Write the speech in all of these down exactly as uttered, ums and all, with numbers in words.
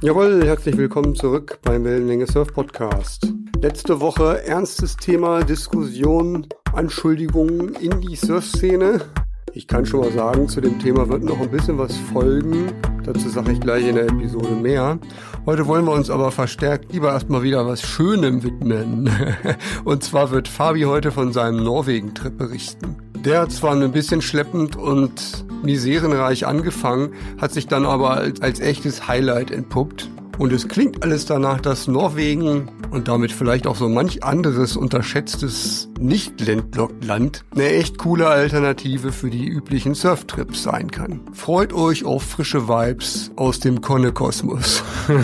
Jawohl, herzlich willkommen zurück beim Wellenlänge Surf Podcast. Letzte Woche ernstes Thema, Diskussion, Anschuldigungen in die Surfszene. Ich kann schon mal sagen, zu dem Thema wird noch ein bisschen was folgen. Dazu sage ich gleich in der Episode mehr. Heute wollen wir uns aber verstärkt lieber erstmal wieder was Schönem widmen. Und zwar wird Fabi heute von seinem Norwegen-Trip berichten. Der hat zwar ein bisschen schleppend und miserenreich angefangen, hat sich dann aber als, als echtes Highlight entpuppt. Und es klingt alles danach, dass Norwegen und damit vielleicht auch so manch anderes unterschätztes Nicht-Landlocked-Land eine echt coole Alternative für die üblichen Surftrips sein kann. Freut euch auf frische Vibes aus dem Konne-Kosmos.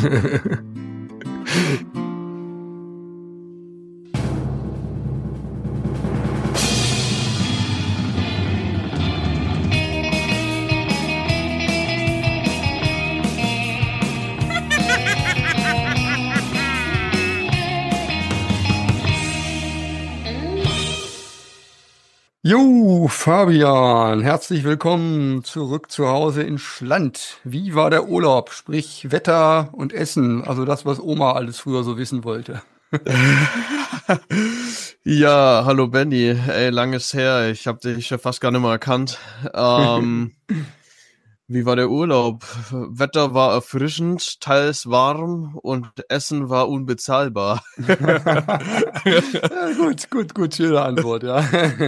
Jo, Fabian, herzlich willkommen zurück zu Hause in Schland. Wie war der Urlaub? Sprich Wetter und Essen, also das, was Oma alles früher so wissen wollte. Ja, hallo Benny. Ey, langes her. Ich habe dich ja fast gar nicht mehr erkannt. Ähm, wie war der Urlaub? Wetter war erfrischend, teils warm und Essen war unbezahlbar. Ja, gut, gut, gut, schöne Antwort, ja.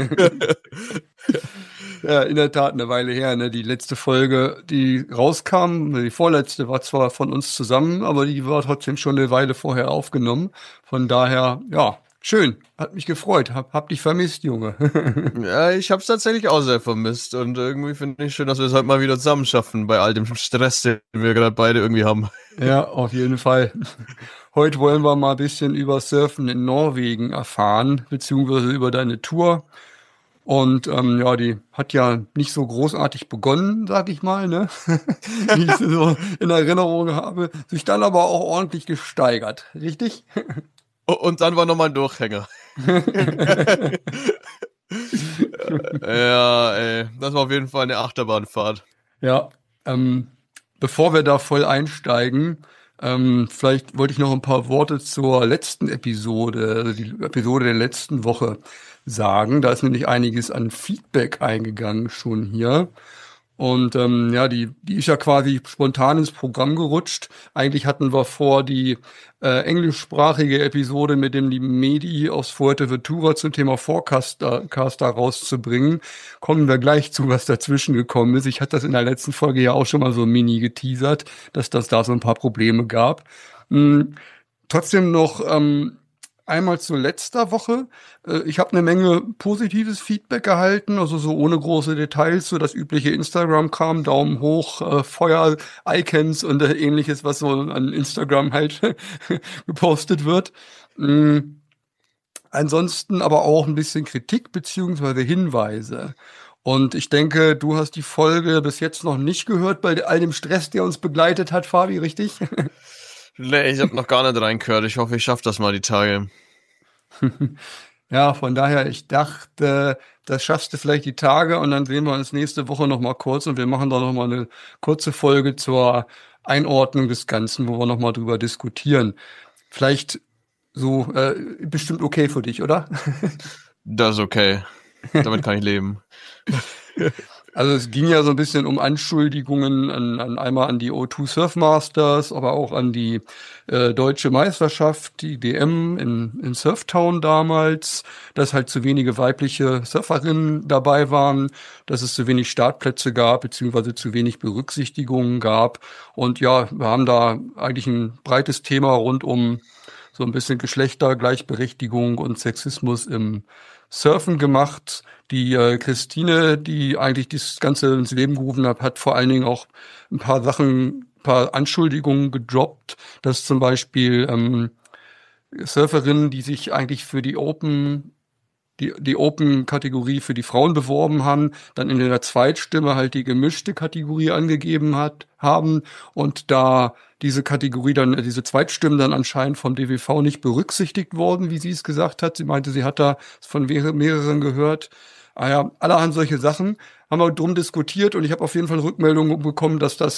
Ja, in der Tat eine Weile her, ne? Die letzte Folge, die rauskam, die vorletzte war zwar von uns zusammen, aber die war trotzdem schon eine Weile vorher aufgenommen. Von daher, ja, schön. Hat mich gefreut. Hab, hab dich vermisst, Junge. Ja, ich hab's tatsächlich auch sehr vermisst und irgendwie finde ich schön, dass wir es heute mal wieder zusammen schaffen bei all dem Stress, den wir gerade beide irgendwie haben. Ja, auf jeden Fall. Heute wollen wir mal ein bisschen über Surfen in Norwegen erfahren, beziehungsweise über deine Tour. Und ähm, ja, die hat ja nicht so großartig begonnen, sag ich mal, ne? Wie ich sie so in Erinnerung habe, sich dann aber auch ordentlich gesteigert, richtig? Und dann war nochmal ein Durchhänger. Ja, ey, das war auf jeden Fall eine Achterbahnfahrt. Ja, ähm, bevor wir da voll einsteigen, ähm, vielleicht wollte ich noch ein paar Worte zur letzten Episode, also die Episode der letzten Woche sagen. Da ist nämlich einiges an Feedback eingegangen schon hier. Und ähm, ja, die, die ist ja quasi spontan ins Programm gerutscht. Eigentlich hatten wir vor, die äh, englischsprachige Episode mit dem lieben Medi aus Fuerteventura zum Thema Forecaster Caster rauszubringen. Kommen wir gleich zu, was dazwischen gekommen ist. Ich hatte das in der letzten Folge ja auch schon mal so mini geteasert, dass das da so ein paar Probleme gab. Hm, trotzdem noch ähm, einmal zu letzter Woche. Ich habe eine Menge positives Feedback erhalten, also so ohne große Details, so das übliche Instagram-Kram, Daumen hoch, äh, Feuer-Icons und äh, ähnliches, was so an Instagram halt gepostet wird. Mhm. Ansonsten aber auch ein bisschen Kritik beziehungsweise Hinweise. Und ich denke, du hast die Folge bis jetzt noch nicht gehört bei all dem Stress, der uns begleitet hat, Fabi, richtig? Nee, ich hab noch gar nicht reingehört. Ich hoffe, ich schaff das mal die Tage. Ja, von daher, ich dachte, das schaffst du vielleicht die Tage und dann sehen wir uns nächste Woche noch mal kurz und wir machen da noch mal eine kurze Folge zur Einordnung des Ganzen, wo wir noch mal drüber diskutieren. Vielleicht so, äh, bestimmt okay für dich, oder? Das ist okay. Damit kann ich leben. Also es ging ja so ein bisschen um Anschuldigungen an, an einmal an die O zwei Surf Masters, aber auch an die äh, deutsche Meisterschaft, die D M in, in Surftown damals, dass halt zu wenige weibliche Surferinnen dabei waren, dass es zu wenig Startplätze gab, beziehungsweise zu wenig Berücksichtigungen gab. Und ja, wir haben da eigentlich ein breites Thema rund um so ein bisschen Geschlechtergleichberechtigung und Sexismus im Surfen gemacht. Die äh, Christine, die eigentlich das Ganze ins Leben gerufen hat, hat vor allen Dingen auch ein paar Sachen, ein paar Anschuldigungen gedroppt, dass zum Beispiel ähm, Surferinnen, die sich eigentlich für die Open die die Open-Kategorie für die Frauen beworben haben, dann in der Zweitstimme halt die gemischte Kategorie angegeben hat haben und da diese Kategorie dann, diese Zweitstimmen dann anscheinend vom D W V nicht berücksichtigt worden, wie sie es gesagt hat. Sie meinte, sie hat da von mehreren gehört. Ah ja, allerhand solche Sachen haben wir drum diskutiert und ich habe auf jeden Fall Rückmeldungen bekommen, dass das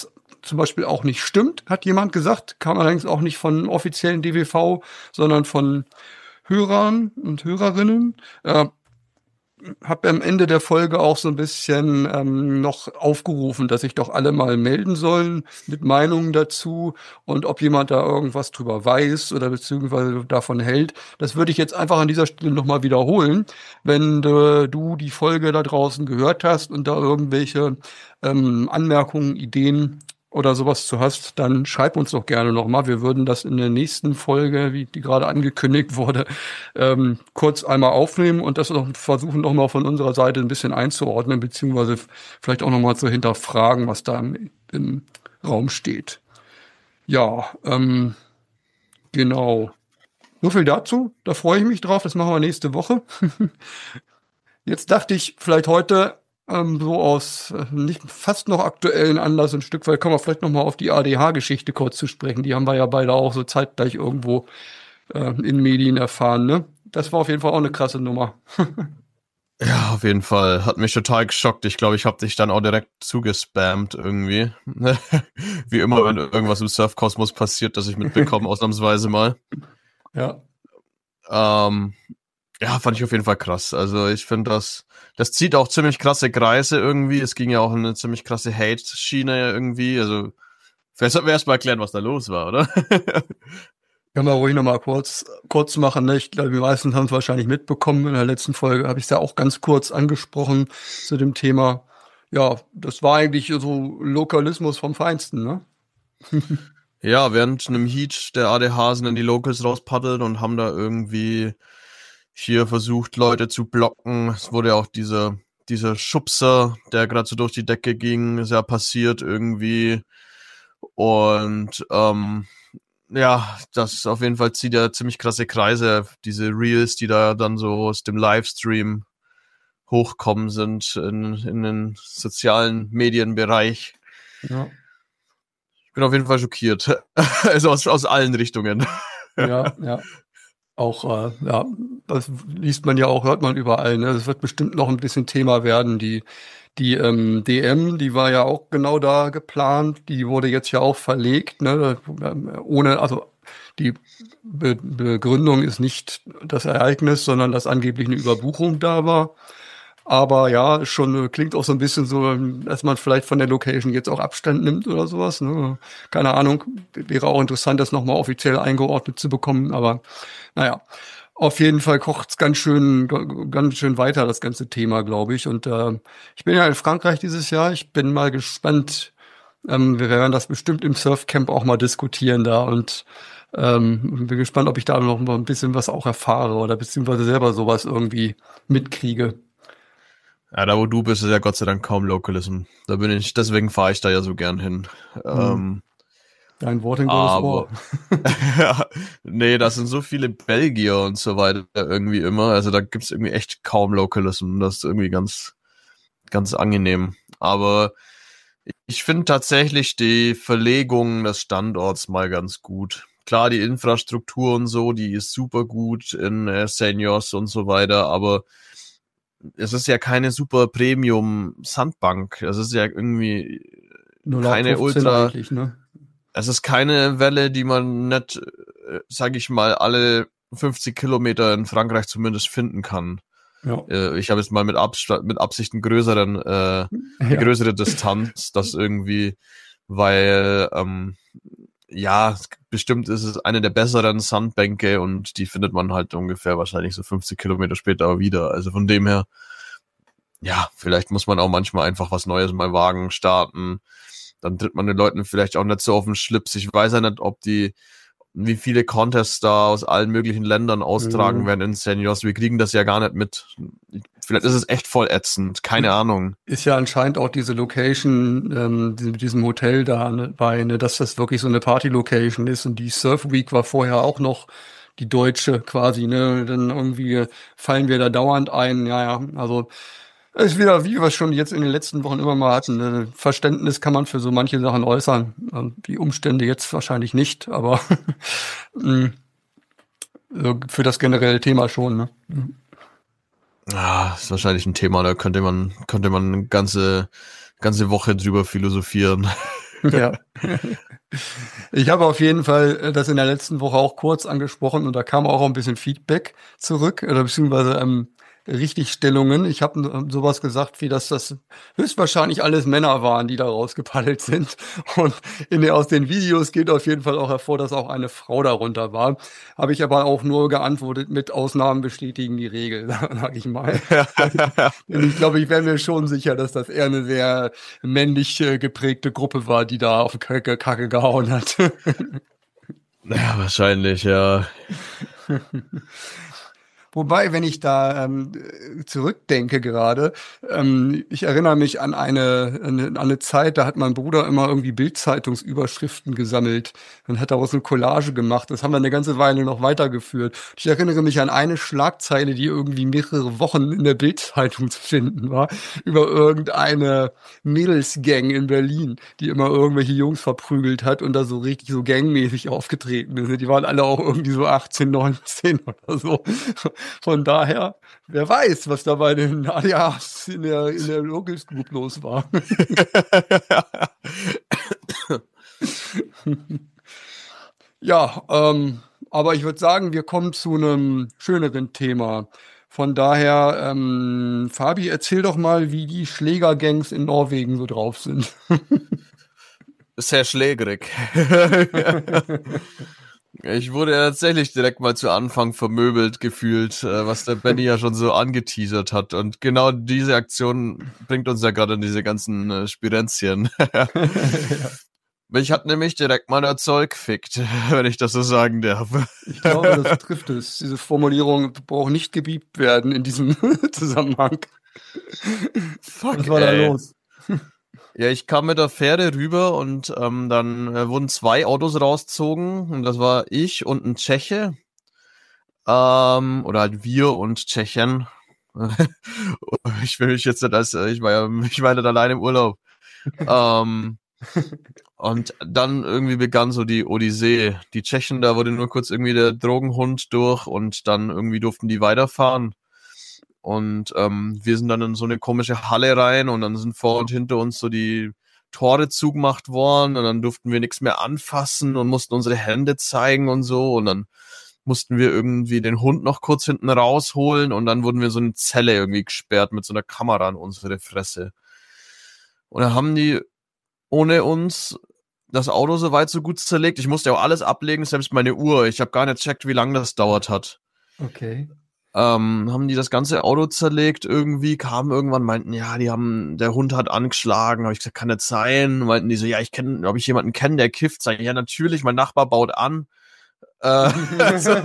zum Beispiel auch nicht stimmt, hat jemand gesagt. Kam allerdings auch nicht von offiziellen D W V, sondern von Hörern und Hörerinnen. Äh, habe am Ende der Folge auch so ein bisschen ähm, noch aufgerufen, dass sich doch alle mal melden sollen mit Meinungen dazu und ob jemand da irgendwas drüber weiß oder beziehungsweise davon hält. Das würde ich jetzt einfach an dieser Stelle nochmal wiederholen. Wenn äh, du die Folge da draußen gehört hast und da irgendwelche ähm, Anmerkungen, Ideen oder sowas zu hast, dann schreib uns doch gerne nochmal. Wir würden das in der nächsten Folge, wie die gerade angekündigt wurde, ähm, kurz einmal aufnehmen und das noch versuchen nochmal von unserer Seite ein bisschen einzuordnen, beziehungsweise vielleicht auch nochmal zu hinterfragen, was da im, im Raum steht. Ja, ähm, genau. So viel dazu. Da freue ich mich drauf. Das machen wir nächste Woche. Jetzt dachte ich, vielleicht heute ähm, so aus äh, nicht fast noch aktuellen Anlass ein Stück weit, kommen wir vielleicht nochmal auf die A D H-Geschichte kurz zu sprechen. Die haben wir ja beide auch so zeitgleich irgendwo äh, in Medien erfahren, ne? Das war auf jeden Fall auch eine krasse Nummer. Ja, auf jeden Fall. Hat mich total geschockt. Ich glaube, ich habe dich dann auch direkt zugespammt irgendwie. Wie immer, wenn irgendwas im Surfkosmos passiert, das ich mitbekomme, ausnahmsweise mal. Ja. Ähm, ja, fand ich auf jeden Fall krass. Also ich finde, das das zieht auch ziemlich krasse Kreise irgendwie. Es ging ja auch in eine ziemlich krasse Hate-Schiene irgendwie. Also vielleicht sollten wir erst mal erklären, was da los war, oder? Können wir ruhig nochmal kurz, kurz machen. Ne? Ich glaube, die meisten haben es wahrscheinlich mitbekommen. In der letzten Folge habe ich es ja auch ganz kurz angesprochen zu dem Thema. Ja, das war eigentlich so Lokalismus vom Feinsten, ne? Ja, während einem Heat der A D H sind dann die Locals rauspaddelt und haben da irgendwie hier versucht, Leute zu blocken. Es wurde ja auch dieser, dieser Schubser, der gerade so durch die Decke ging, ist ja passiert irgendwie. Und ähm, ja, das auf jeden Fall zieht ja ziemlich krasse Kreise. Diese Reels, die da dann so aus dem Livestream hochkommen sind in, in den sozialen Medienbereich. Ja. Ich bin auf jeden Fall schockiert. Also aus, aus allen Richtungen. Ja, ja. Auch, äh, ja, das liest man ja auch, hört man überall, ne? Das wird bestimmt noch ein bisschen Thema werden. Die, die ähm, D M, die war ja auch genau da geplant, die wurde jetzt ja auch verlegt, ne? Ohne, also die Be Begründung ist nicht das Ereignis, sondern dass angeblich eine Überbuchung da war. Aber ja, schon äh, klingt auch so ein bisschen so, dass man vielleicht von der Location jetzt auch Abstand nimmt oder sowas. Ne? Keine Ahnung. Wäre auch interessant, das nochmal offiziell eingeordnet zu bekommen. Aber naja, auf jeden Fall kocht's ganz schön, ganz schön weiter, das ganze Thema, glaube ich. Und äh, ich bin ja in Frankreich dieses Jahr. Ich bin mal gespannt. Ähm, wir werden das bestimmt im Surfcamp auch mal diskutieren da. Und ähm, bin gespannt, ob ich da noch mal ein bisschen was auch erfahre oder beziehungsweise selber sowas irgendwie mitkriege. Ja, da wo du bist, ist ja Gott sei Dank kaum Localism. Da bin ich, deswegen fahre ich da ja so gern hin. Hm. Ähm, Dein Wort in Gottes Ohr. ja, nee, das sind so viele Belgier und so weiter irgendwie immer. Also da gibt's irgendwie echt kaum Localism. Das ist irgendwie ganz, ganz angenehm. Aber ich finde tatsächlich die Verlegung des Standorts mal ganz gut. Klar, die Infrastruktur und so, die ist super gut in äh, Seniors und so weiter, aber es ist ja keine super Premium-Sandbank. Es ist ja irgendwie keine Ultra... eigentlich, ne? Es ist keine Welle, die man nicht, äh, sag ich mal, alle fünfzig Kilometer in Frankreich zumindest finden kann. Ja. Äh, ich habe jetzt mal mit, Abst- mit Absicht einen größeren, äh, eine Ja. größere Distanz, das irgendwie, weil ähm, ja, bestimmt ist es eine der besseren Sandbänke und die findet man halt ungefähr wahrscheinlich so fünfzig Kilometer später wieder. Also von dem her, ja, vielleicht muss man auch manchmal einfach was Neues mal wagen, starten. Dann tritt man den Leuten vielleicht auch nicht so auf den Schlips. Ich weiß ja nicht, ob die, wie viele Contests da aus allen möglichen Ländern austragen Mhm. werden in Seniors. Wir kriegen das ja gar nicht mit. Vielleicht ist es echt voll ätzend. Keine Ahnung. Ist ja anscheinend auch diese Location, ähm, die- mit diesem Hotel da ne, bei, ne, dass das wirklich so eine Party-Location ist und die Surf Week war vorher auch noch die deutsche quasi, ne? Dann irgendwie fallen wir da dauernd ein, ja, ja, also es ist wieder, wie wir es schon jetzt in den letzten Wochen immer mal hatten, ne? Verständnis kann man für so manche Sachen äußern. Ähm, Die Umstände jetzt wahrscheinlich nicht, aber mh, so für das generelle Thema schon, ne? Ah, ist wahrscheinlich ein Thema, da könnte man, könnte man eine ganze, ganze Woche drüber philosophieren. Ja. Ich habe auf jeden Fall äh, das in der letzten Woche auch kurz angesprochen und da kam auch ein bisschen Feedback zurück oder beziehungsweise ähm, Richtigstellungen. Ich habe ähm, sowas gesagt, wie dass das höchstwahrscheinlich alles Männer waren, die da rausgepaddelt sind. Und in der, aus den Videos geht auf jeden Fall auch hervor, dass auch eine Frau darunter war. Habe ich aber auch nur geantwortet mit Ausnahmen bestätigen die Regel, sag ich mal. Denn ich glaube, ich wäre mir schon sicher, dass das eher eine sehr männlich äh, geprägte Gruppe war, die da auf die Kacke, Kacke gehauen hat. Ja, wahrscheinlich, ja. Wobei, wenn ich da ähm, zurückdenke gerade, ähm, ich erinnere mich an eine, an eine Zeit, da hat mein Bruder immer irgendwie Bild-Zeitungsüberschriften gesammelt und hat daraus eine Collage gemacht. Das haben wir eine ganze Weile noch weitergeführt. Ich erinnere mich an eine Schlagzeile, die irgendwie mehrere Wochen in der Bild-Zeitung zu finden war, über irgendeine Mädelsgang in Berlin, die immer irgendwelche Jungs verprügelt hat und da so richtig so gangmäßig aufgetreten ist. Die waren alle auch irgendwie so achtzehn, neunzehn oder so. Von daher, wer weiß, was da bei den A D As in der, in der Locals Group los war. Ja, ähm, aber ich würde sagen, wir kommen zu einem schöneren Thema. Von daher, ähm, Fabi, erzähl doch mal, wie die Schlägergangs in Norwegen so drauf sind. Sehr schlägerig. Ich wurde ja tatsächlich direkt mal zu Anfang vermöbelt gefühlt, äh, was der Benny ja schon so angeteasert hat. Und genau diese Aktion bringt uns ja gerade in diese ganzen äh, Spirenzchen. Ja. Ich hatte nämlich direkt mal ein Zeug gefickt, wenn ich das so sagen darf. Ich glaube, das trifft es. Diese Formulierung braucht nicht gebiebt werden in diesem Zusammenhang. Fuck, Was war da ey. los? Ja, ich kam mit der Fähre rüber und ähm, dann äh, wurden zwei Autos rausgezogen und das war ich und ein Tscheche. Ähm, oder halt wir und Tschechen. Ich will mich jetzt nicht als, äh, ich war ja, ich war nicht allein im Urlaub. ähm, und dann irgendwie begann so die Odyssee. Die Tschechen, da wurde nur kurz irgendwie der Drogenhund durch und dann irgendwie durften die weiterfahren. Und ähm, wir sind dann in so eine komische Halle rein und dann sind vor und hinter uns so die Tore zugemacht worden und dann durften wir nichts mehr anfassen und mussten unsere Hände zeigen und so und dann mussten wir irgendwie den Hund noch kurz hinten rausholen und dann wurden wir so eine Zelle irgendwie gesperrt mit so einer Kamera an unsere Fresse. Und dann haben die ohne uns das Auto so weit so gut zerlegt. Ich musste ja auch alles ablegen, selbst meine Uhr. Ich habe gar nicht checkt, wie lange das dauert hat. Okay. Ähm, haben die das ganze Auto zerlegt irgendwie, kamen irgendwann, meinten, ja, die haben, der Hund hat angeschlagen. Habe ich gesagt, kann das sein? Meinten die so, ja, ich kenne, ob ich jemanden kenne, der kifft. Sag ich, ja, natürlich, mein Nachbar baut an. Äh, also,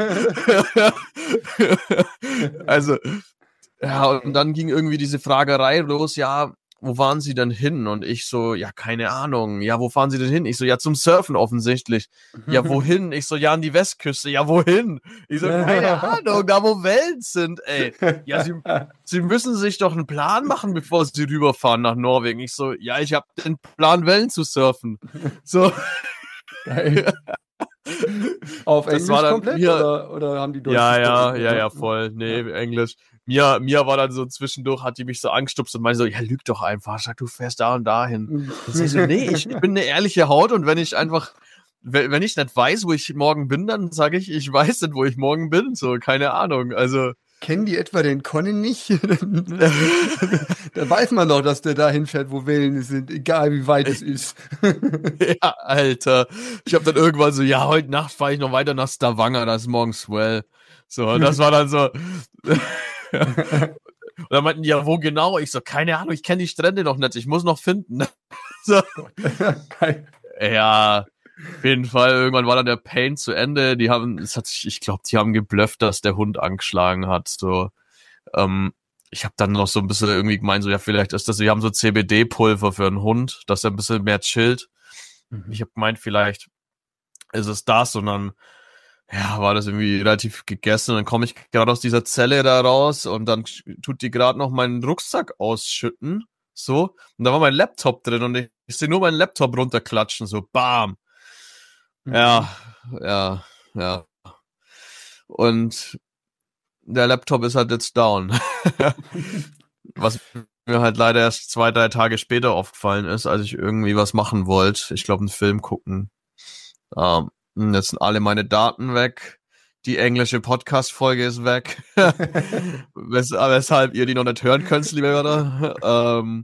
also, ja, und dann ging irgendwie diese Fragerei los, ja, wo fahren Sie denn hin? Und ich so, ja, keine Ahnung. Ja, wo fahren Sie denn hin? Ich so, ja, zum Surfen offensichtlich. Ja, wohin? Ich so, ja, an die Westküste. Ja, wohin? Ich so, keine Ahnung, da wo Wellen sind, ey. Ja, Sie, Sie müssen sich doch einen Plan machen, bevor Sie rüberfahren nach Norwegen. Ich so, ja, ich habe den Plan, Wellen zu surfen. So. Geil. Auf Das Englisch war dann komplett mir, oder, oder haben die Deutsch ja, ja, gesprochen? ja, Oder? ja, voll. Nee, Ja. Englisch. Mia, Mia war dann so zwischendurch, hat die mich so angestupst und meinte so, ja, lüg doch einfach. Sag, du fährst da und dahin. Dann sag ich so, nee, ich, ich bin eine ehrliche Haut und wenn ich einfach, wenn, wenn ich nicht weiß, wo ich morgen bin, dann sage ich, ich weiß nicht, wo ich morgen bin. So, keine Ahnung. Also. Kennen die etwa den Conny nicht? Da weiß man doch, dass der dahin fährt, wo Wellen sind, egal wie weit es ist. Ja, Alter. Ich habe dann irgendwann so, ja, heute Nacht fahre ich noch weiter nach Stavanger, das ist morgen Swell. So, und das war dann so. Und dann meinten die, ja, wo genau? Ich so, keine Ahnung, ich kenne die Strände noch nicht, ich muss noch finden. So. Ja, auf jeden Fall, irgendwann war dann der Pain zu Ende. Die haben, es hat sich, ich glaube, die haben geblufft, dass der Hund angeschlagen hat. So, ähm, ich habe dann noch so ein bisschen irgendwie gemeint, so, ja, vielleicht ist das, die haben so C B D-Pulver für einen Hund, dass er ein bisschen mehr chillt. Mhm. Ich habe gemeint, vielleicht ist es das und dann, ja, war das irgendwie relativ gegessen. Und dann komme ich gerade aus dieser Zelle da raus und dann tut die gerade noch meinen Rucksack ausschütten. So. Und da war mein Laptop drin und ich, ich sehe nur meinen Laptop runterklatschen. So, bam. Mhm. Ja, ja, ja. Und der Laptop ist halt jetzt down. Was mir halt leider erst zwei, drei Tage später aufgefallen ist, als ich irgendwie was machen wollte. Ich glaube, einen Film gucken. Ähm, jetzt sind alle meine Daten weg. Die englische Podcast-Folge ist weg. Wes weshalb ihr die noch nicht hören könnt, liebe Hörer. Ähm,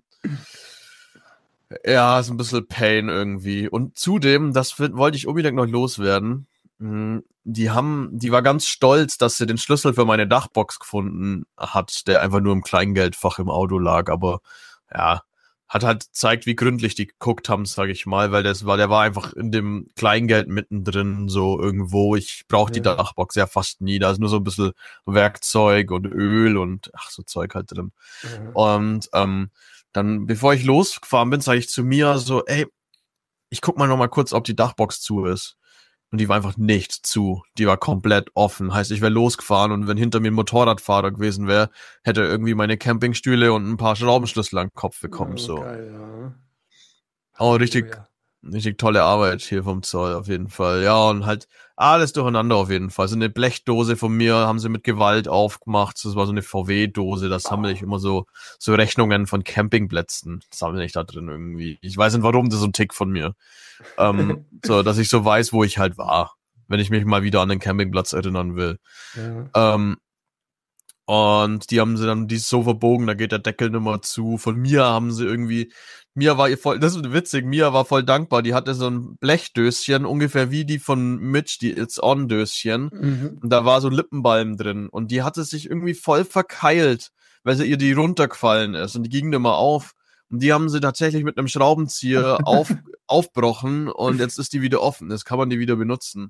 ja, ist ein bisschen Pain irgendwie. Und zudem, das wollte ich unbedingt noch loswerden. Die haben, die war ganz stolz, dass sie den Schlüssel für meine Dachbox gefunden hat, der einfach nur im Kleingeldfach im Auto lag. Aber ja, hat halt gezeigt, wie gründlich die geguckt haben, sage ich mal, weil das war, der war einfach in dem Kleingeld mittendrin, so irgendwo. Ich brauche die Ja. Dachbox ja fast nie. Da ist nur so ein bisschen Werkzeug und Öl und ach so Zeug halt drin. Ja. Und ähm, dann, bevor ich losgefahren bin, sage ich zu Mia so, ey, ich guck mal noch mal kurz, ob die Dachbox zu ist. Und die war einfach nicht zu. Die war komplett offen. Heißt, ich wäre losgefahren und wenn hinter mir ein Motorradfahrer gewesen wäre, hätte er irgendwie meine Campingstühle und ein paar Schraubenschlüssel an den Kopf bekommen. Ja, So. geil, ja. Oh, richtig, Halleluja. richtig tolle Arbeit hier vom Zoll auf jeden Fall. Ja, und halt alles durcheinander auf jeden Fall. So eine Blechdose von mir haben sie mit Gewalt aufgemacht. Das war so eine V W-Dose. Da sammle ich immer so, so Rechnungen von Campingplätzen. Sammle ich da drin irgendwie. Ich weiß nicht warum, das ist so ein Tick von mir. ähm, so, dass ich so weiß, wo ich halt war, wenn ich mich mal wieder an den Campingplatz erinnern will. Ja. Ähm, und die haben sie dann, die ist so verbogen, da geht der Deckel nicht mehr zu. Von Mia haben sie irgendwie, Mia war ihr voll, das ist witzig, Mia war voll dankbar. Die hatte so ein Blechdöschen, ungefähr wie die von Mitch, die It's On Döschen. Mhm. Und da war so Lippenbalm drin. Und die hatte sich irgendwie voll verkeilt, weil sie ihr die runtergefallen ist. Und die ging nicht mehr auf. Und die haben sie tatsächlich mit einem Schraubenzieher auf, aufbrochen und jetzt ist die wieder offen. Jetzt kann man die wieder benutzen.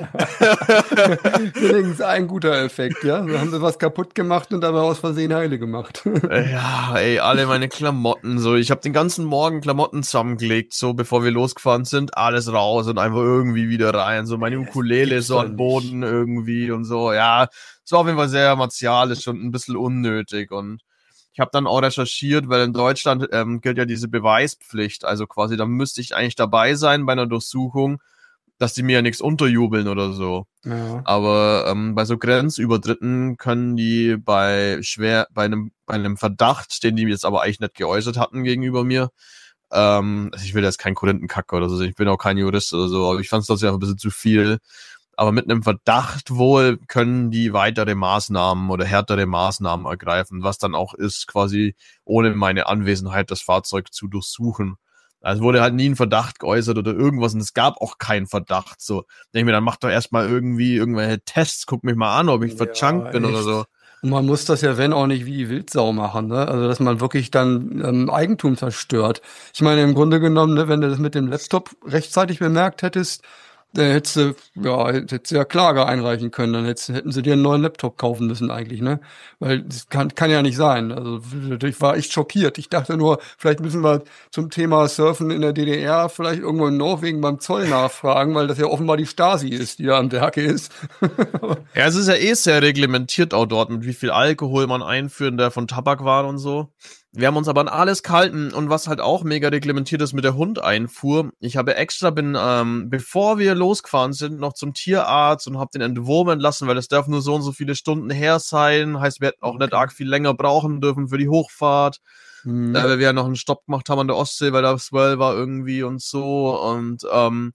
Wenigstens ein guter Effekt, ja. Da haben sie was kaputt gemacht und dabei aus Versehen heile gemacht. Ja, ey, alle meine Klamotten, so. Ich habe den ganzen Morgen Klamotten zusammengelegt, so bevor wir losgefahren sind. Alles raus und einfach irgendwie wieder rein. So meine Ukulele so am Boden irgendwie und so. Ja, es war auf jeden Fall sehr martialisch und ein bisschen unnötig und ich habe dann auch recherchiert, weil in Deutschland ähm, gilt ja diese Beweispflicht. Also quasi, da müsste ich eigentlich dabei sein bei einer Durchsuchung, dass die mir ja nichts unterjubeln oder so. Ja. Aber ähm, bei so Grenzübertritten können die bei schwer, bei einem, bei einem Verdacht, den die jetzt aber eigentlich nicht geäußert hatten gegenüber mir, ähm, also ich will jetzt kein Korinthenkacker oder so, ich bin auch kein Jurist oder so, aber ich fand es trotzdem einfach ein bisschen zu viel. Aber mit einem Verdacht wohl können die weitere Maßnahmen oder härtere Maßnahmen ergreifen, was dann auch ist, quasi ohne meine Anwesenheit das Fahrzeug zu durchsuchen. Also wurde halt nie ein Verdacht geäußert oder irgendwas und es gab auch keinen Verdacht. So, denke ich mir, dann mach doch erstmal irgendwie irgendwelche Tests, guck mich mal an, ob ich verchunkt Ja, bin oder echt. so. Und man muss das ja, wenn auch nicht wie Wildsau machen, ne? Also, dass man wirklich dann ähm, Eigentum zerstört. Ich meine, im Grunde genommen, ne, wenn du das mit dem Laptop rechtzeitig bemerkt hättest, dann hättest du, ja, hättest du ja Klage einreichen können, dann hättest, hätten sie dir einen neuen Laptop kaufen müssen eigentlich, ne? Weil das kann, kann ja nicht sein. Also ich war echt schockiert. Ich dachte nur, vielleicht müssen wir zum Thema Surfen in der D D R vielleicht irgendwo in Norwegen beim Zoll nachfragen, weil das ja offenbar die Stasi ist, die da am Werke ist. Ja, es ist ja eh sehr reglementiert auch dort, mit wie viel Alkohol man einführen darf von Tabakwaren und so. Wir haben uns aber an alles gehalten und was halt auch mega reglementiert ist mit der Hundeinfuhr. Ich habe extra, bin, ähm, bevor wir losgefahren sind, noch zum Tierarzt und habe den entwurmen lassen, weil es darf nur so und so viele Stunden her sein. Heißt, wir hätten auch Okay. nicht arg viel länger brauchen dürfen für die Hochfahrt. Hm. Äh, weil wir ja noch einen Stopp gemacht haben an der Ostsee, weil da Swell war irgendwie und so. Und ähm,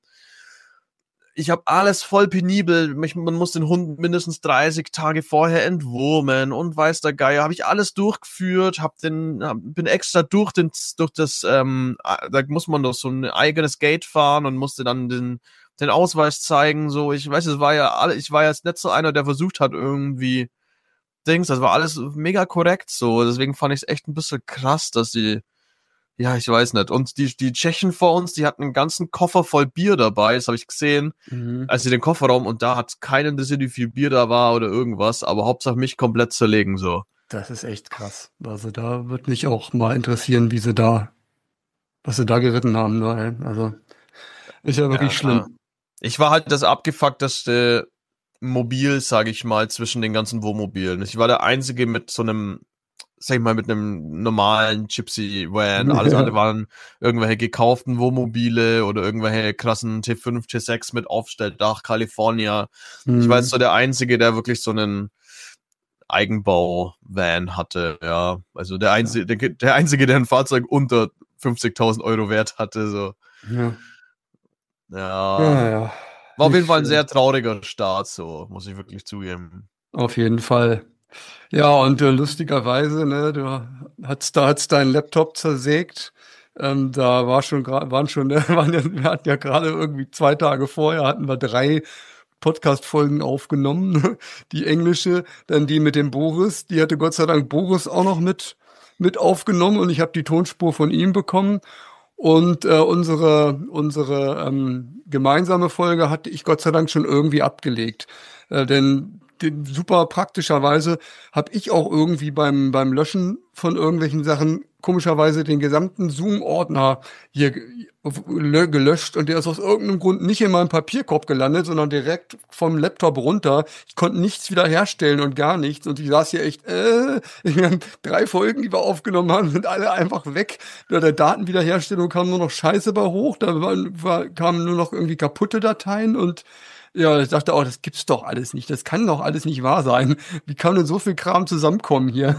ich habe alles voll penibel. Mich, man muss den Hund mindestens dreißig Tage vorher entwurmen und weiß der Geier. Habe ich alles durchgeführt, hab den, hab, bin extra durch den, durch das, ähm, da muss man doch so ein eigenes Gate fahren und musste dann den, den Ausweis zeigen. So, ich weiß, es war ja alle, ich war jetzt nicht so einer, der versucht hat irgendwie Dings. Das war alles mega korrekt so. Deswegen fand ich es echt ein bisschen krass, dass die ja, ich weiß nicht. Und die, die Tschechen vor uns, die hatten einen ganzen Koffer voll Bier dabei, das habe ich gesehen, Mhm. als sie den Kofferraum und da hat keinen interessiert, wie viel Bier da war oder irgendwas, aber Hauptsache mich komplett zerlegen so. Das ist echt krass. Also da würde mich auch mal interessieren, wie sie da, was sie da geritten haben. Ne? Also ist ja wirklich Ja, klar. schlimm. Ich war halt das abgefuckteste Mobil, sage ich mal, zwischen den ganzen Wohnmobilen. Ich war der Einzige mit so einem, sag ich mal, mit einem normalen Gypsy-Van. Alles andere waren irgendwelche gekauften Wohnmobile oder irgendwelche krassen T fünf, T sechs mit Aufstelldach, California. Ich war jetzt Hm. so der Einzige, der wirklich so einen Eigenbau-Van hatte, ja. Also der einzige, der, der einzige, der ein Fahrzeug unter fünfzigtausend Euro Wert hatte, so. Ja. Ja. Ja, ja. War auf Nicht jeden Fall ein sehr schlecht. trauriger Start, so, muss ich wirklich zugeben. Auf jeden Fall. Ja, und äh, lustigerweise, ne, du hast da hat's deinen Laptop zersägt. Ähm, da war schon gerade, waren schon, waren ja, wir hatten ja gerade irgendwie zwei Tage vorher hatten wir drei Podcast-Folgen aufgenommen. Die englische, dann die mit dem Boris, die hatte Gott sei Dank Boris auch noch mit mit aufgenommen und ich habe die Tonspur von ihm bekommen. Und äh, unsere unsere ähm, gemeinsame Folge hatte ich Gott sei Dank schon irgendwie abgelegt, äh, denn den, super praktischerweise habe ich auch irgendwie beim beim Löschen von irgendwelchen Sachen komischerweise den gesamten Zoom-Ordner hier ge- lö- gelöscht und der ist aus irgendeinem Grund nicht in meinem Papierkorb gelandet, sondern direkt vom Laptop runter. Ich konnte nichts wieder herstellen und gar nichts und ich saß hier echt, äh, wir haben drei Folgen, die wir aufgenommen haben, sind alle einfach weg. Bei der Datenwiederherstellung kam nur noch Scheiße bei hoch, da waren, war, kamen nur noch irgendwie kaputte Dateien und ja, ich dachte auch, das gibt's doch alles nicht. Das kann doch alles nicht wahr sein. Wie kann denn so viel Kram zusammenkommen hier?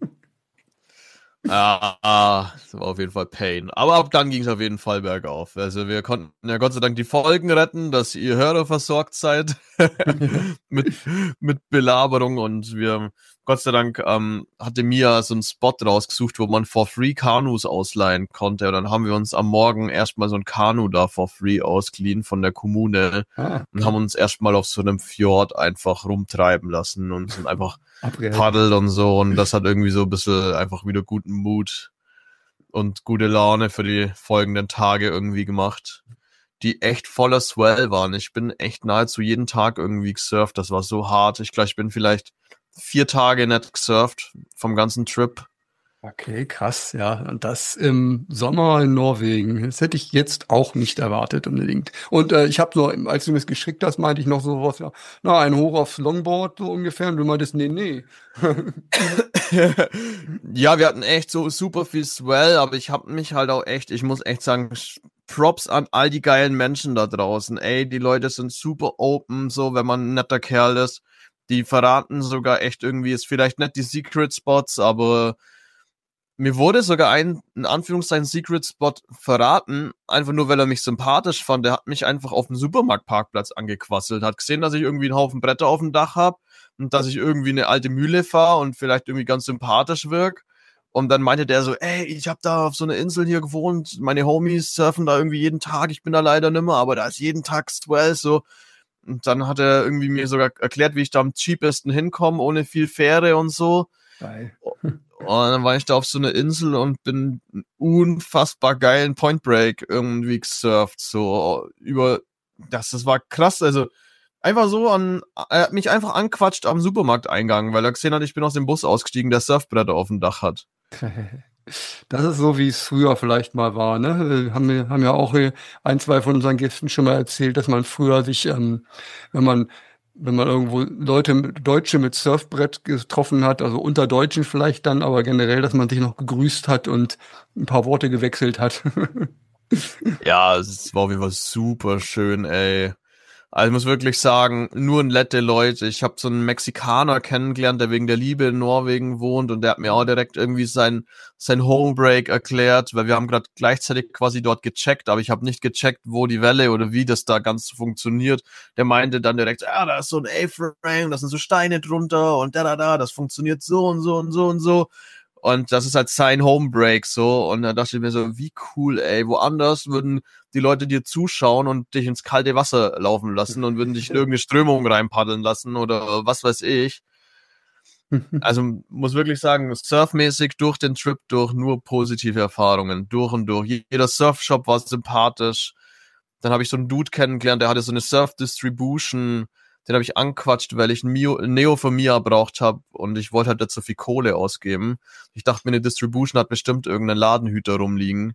Ja, das war auf jeden Fall Pain. Aber ab dann ging es auf jeden Fall bergauf. Also wir konnten ja Gott sei Dank die Folgen retten, dass ihr Hörer versorgt seid mit, mit Belaberung und wir, Gott sei Dank, ähm, hatte Mia so einen Spot rausgesucht, wo man for free Kanus ausleihen konnte. Und dann haben wir uns am Morgen erstmal so ein Kanu da for free ausgeliehen von der Kommune Ah, und haben uns erstmal auf so einem Fjord einfach rumtreiben lassen und sind einfach Abriel. paddelt und so und das hat irgendwie so ein bisschen einfach wieder guten Mut und gute Laune für die folgenden Tage irgendwie gemacht, die echt voller Swell waren. Ich bin echt nahezu jeden Tag irgendwie gesurft, das war so hart. Ich glaube, ich bin vielleicht vier Tage nicht gesurft vom ganzen Trip. Okay, krass, ja. Und das im Sommer in Norwegen. Das hätte ich jetzt auch nicht erwartet unbedingt. Und äh, ich habe so, als du mir das geschickt hast, meinte ich noch so was, ja, na, ein Hoch aufs Longboard so ungefähr. Und du meintest, nee, nee. Ja, wir hatten echt so super viel Swell, aber ich habe mich halt auch echt, ich muss echt sagen, Props an all die geilen Menschen da draußen. Ey, die Leute sind super open, so, wenn man ein netter Kerl ist. Die verraten sogar echt irgendwie, ist vielleicht nicht die Secret Spots, aber mir wurde sogar ein, in Anführungszeichen, Secret Spot verraten, einfach nur, weil er mich sympathisch fand. Der hat mich einfach auf dem Supermarktparkplatz angequasselt, hat gesehen, dass ich irgendwie einen Haufen Bretter auf dem Dach hab und dass ich irgendwie eine alte Mühle fahre und vielleicht irgendwie ganz sympathisch wirk. Und dann meinte der so, ey, ich hab da auf so einer Insel hier gewohnt, meine Homies surfen da irgendwie jeden Tag, ich bin da leider nimmer, aber da ist jeden Tag Swell, so. Und dann hat er irgendwie mir sogar erklärt, wie ich da am cheapesten hinkomme, ohne viel Fähre und so. Geil. Und dann war ich da auf so einer Insel und bin einen unfassbar geilen Point Break irgendwie gesurft, so über, das, das war krass, also einfach so an, er hat mich einfach anquatscht am Supermarkteingang, weil er gesehen hat, ich bin aus dem Bus ausgestiegen, der Surfbretter auf dem Dach hat. Das ist so, wie es früher vielleicht mal war, ne? Wir haben, wir haben ja auch äh, ein, zwei von unseren Gästen schon mal erzählt, dass man früher sich, ähm, wenn man, wenn man irgendwo Leute, mit- Deutsche mit Surfbrett getroffen hat, also unter Deutschen vielleicht dann, aber generell, dass man sich noch gegrüßt hat und ein paar Worte gewechselt hat. Ja, es war auf jeden Fall super schön, ey. Also ich muss wirklich sagen, nur nette Leute. Ich habe so einen Mexikaner kennengelernt, der wegen der Liebe in Norwegen wohnt und der hat mir auch direkt irgendwie sein sein Homebreak erklärt, weil wir haben gerade gleichzeitig quasi dort gecheckt, aber ich habe nicht gecheckt, wo die Welle oder wie das da ganz funktioniert. Der meinte dann direkt, ja, da ist so ein A-Frame, da sind so Steine drunter und da da da, das funktioniert so und so und so und so. Und das ist halt sein Homebreak so. Und da dachte ich mir so, wie cool, ey. Woanders würden die Leute dir zuschauen und dich ins kalte Wasser laufen lassen und würden dich in irgendeine Strömung reinpaddeln lassen oder was weiß ich. Also muss wirklich sagen, surfmäßig durch den Trip durch nur positive Erfahrungen. Durch und durch. Jeder Surfshop war sympathisch. Dann habe ich so einen Dude kennengelernt, der hatte so eine Surf-Distribution. Den habe ich anquatscht, weil ich ein Mio, Neo für Mia braucht habe und ich wollte halt nicht so viel Kohle ausgeben. Ich dachte mir, eine Distribution hat bestimmt irgendeinen Ladenhüter rumliegen.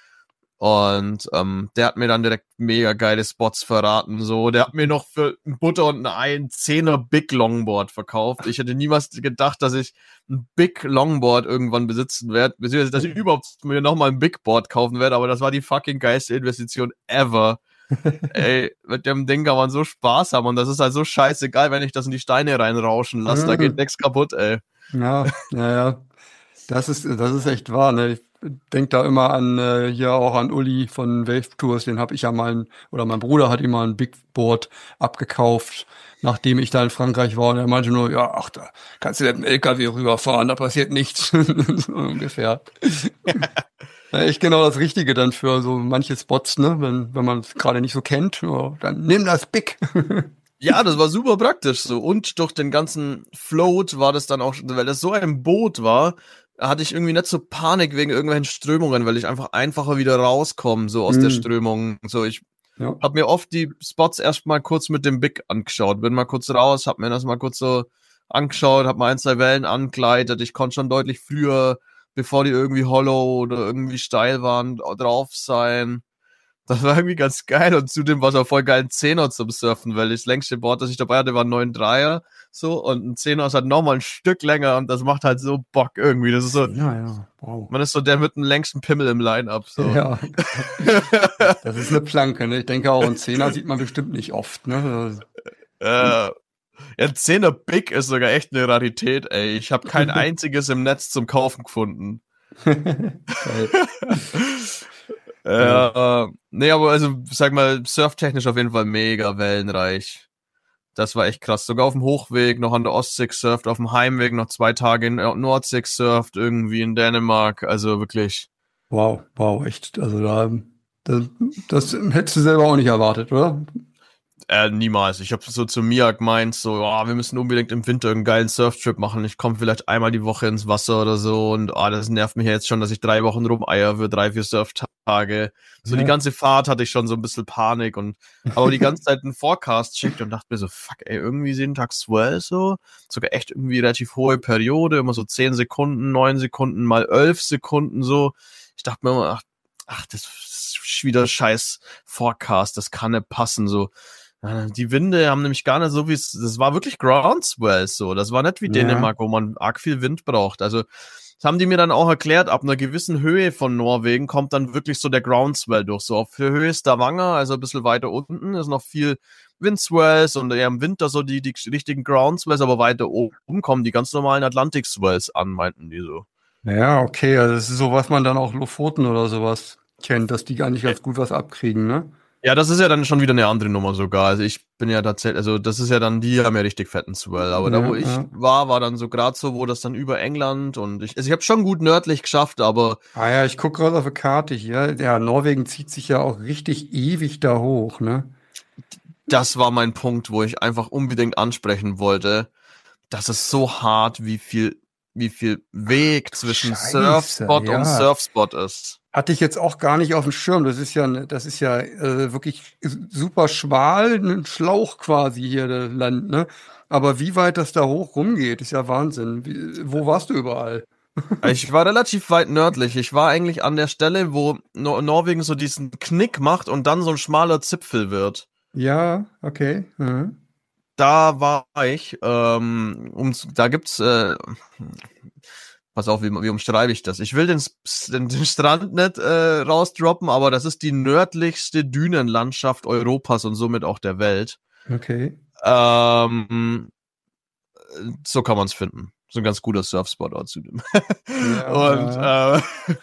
Und ähm, der hat mir dann direkt mega geile Spots verraten. So, der hat mir noch für ein Butter und ein Ei ein Zehner Big Longboard verkauft. Ich hätte niemals gedacht, dass ich ein Big Longboard irgendwann besitzen werde, beziehungsweise dass ich überhaupt mir nochmal ein Big Board kaufen werde, aber das war die fucking geilste Investition ever. Ey, mit dem Ding kann man so Spaß haben und das ist halt so scheißegal, wenn ich das in die Steine reinrauschen lasse, da geht Mhm. nichts kaputt, ey. Ja, ja, ja. Das ist, das ist echt wahr, ne? Ich denk da immer an, äh, hier auch an Uli von Wave Tours, den habe ich ja mal, ein- oder mein Bruder hat ihm mal ein Big Board abgekauft, nachdem ich da in Frankreich war und er meinte nur, ja, ach, da kannst du mit dem L K W rüberfahren, da passiert nichts. So ungefähr. Ja, echt genau das Richtige dann für so manche Spots, ne? Wenn, wenn man es gerade nicht so kennt, ja, dann nimm das Big. Ja, das war super praktisch so. Und durch den ganzen Float war das dann auch, weil das so ein Boot war, hatte ich irgendwie nicht so Panik wegen irgendwelchen Strömungen, weil ich einfach einfacher wieder rauskomme, so aus der Hm, Strömung. So, ich ja. hab mir oft die Spots erstmal kurz mit dem Big angeschaut, bin mal kurz raus, hab mir das mal kurz so angeschaut, hab mal ein, zwei Wellen angleitet. Ich konnte schon deutlich früher, bevor die irgendwie hollow oder irgendwie steil waren, drauf sein. Das war irgendwie ganz geil und zudem war es auch voll geil, ein Zehner zum Surfen, weil das längste Board, das ich dabei hatte, war ein neun Dreier so und ein Zehner ist halt nochmal ein Stück länger und das macht halt so Bock irgendwie. Das ist so, Zehner, ja. Wow. man ist so der mit dem längsten Pimmel im Line-Up, so. Ja. Das ist eine Planke, ne? Ich denke auch, einen Zehner sieht man bestimmt nicht oft, ne? äh, ja, ein Zehner Big ist sogar echt eine Rarität, ey. Ich habe kein einziges im Netz zum Kaufen gefunden. Geil. Ja. äh, nee, aber also, sag mal, surftechnisch auf jeden Fall mega wellenreich. Das war echt krass. Sogar auf dem Hochweg noch an der Ostsee gesurft, auf dem Heimweg noch zwei Tage in der Nordsee gesurft, irgendwie in Dänemark. Also wirklich. Wow, wow, echt. Also da, das, das hättest du selber auch nicht erwartet, oder? Äh, niemals. Ich habe so zu Mia gemeint, so, oh, wir müssen unbedingt im Winter einen geilen Surftrip machen. Ich komme vielleicht einmal die Woche ins Wasser oder so und oh, das nervt mich ja jetzt schon, dass ich drei Wochen rumeier für drei, vier Surftage. So die Ja. ganze Fahrt hatte ich schon so ein bisschen Panik und aber die ganze Zeit einen Forecast schickt und dachte mir so, fuck, ey, irgendwie jeden Tag swell so. Sogar echt irgendwie relativ hohe Periode, immer so zehn Sekunden, neun Sekunden, mal elf Sekunden so. Ich dachte mir immer, ach, ach das ist wieder scheiß Forecast, das kann nicht passen so. Die Winde haben nämlich gar nicht so wie es, das war wirklich Groundswell so. Das war nicht wie Ja. Dänemark, wo man arg viel Wind braucht. Also, das haben die mir dann auch erklärt, ab einer gewissen Höhe von Norwegen kommt dann wirklich so der Groundswell durch. So auf Höhe Stavanger, also ein bisschen weiter unten, ist noch viel Windswells und eher im Winter so die, die richtigen Groundswells, aber weiter oben kommen die ganz normalen Atlantic Swells an, meinten die so. Ja, okay. Also das ist so, was man dann auch Lofoten oder sowas kennt, dass die gar nicht ganz gut was abkriegen, ne? Ja, das ist ja dann schon wieder eine andere Nummer sogar. Also ich bin ja tatsächlich, also das ist ja dann, die haben ja richtig fetten Swell. Aber da, wo Ja, ich ja. war, war dann so gerade so, wo das dann über England und ich, also ich habe schon gut nördlich geschafft, aber Ah ja, ich gucke gerade auf eine Karte hier. Ja, Norwegen zieht sich ja auch richtig ewig da hoch, ne? das war mein Punkt, wo ich einfach unbedingt ansprechen wollte. Das ist so hart, wie viel, wie viel Weg zwischen Scheiße, Surfspot und ja. Surfspot ist. Hatte ich jetzt auch gar nicht auf dem Schirm. Das ist ja, ne- das ist ja äh, wirklich super schmal, ein Schlauch quasi hier, das Land, ne? Aber wie weit das da hoch rumgeht, ist ja Wahnsinn. Wie, wo warst du überall? Ich war relativ weit nördlich. Ich war eigentlich an der Stelle, wo Nor Norwegen so diesen Knick macht und dann so ein schmaler Zipfel wird. Ja, okay. Mhm. Da war ich, ähm, um, da gibt's, äh, pass auf, wie, wie umschreibe ich das? Ich will den, den, den Strand nicht äh, rausdroppen, aber das ist die nördlichste Dünenlandschaft Europas und somit auch der Welt. Okay. Ähm, so kann man es finden. So ein ganz guter Surfspot auszudem. Ja, Und ja. äh,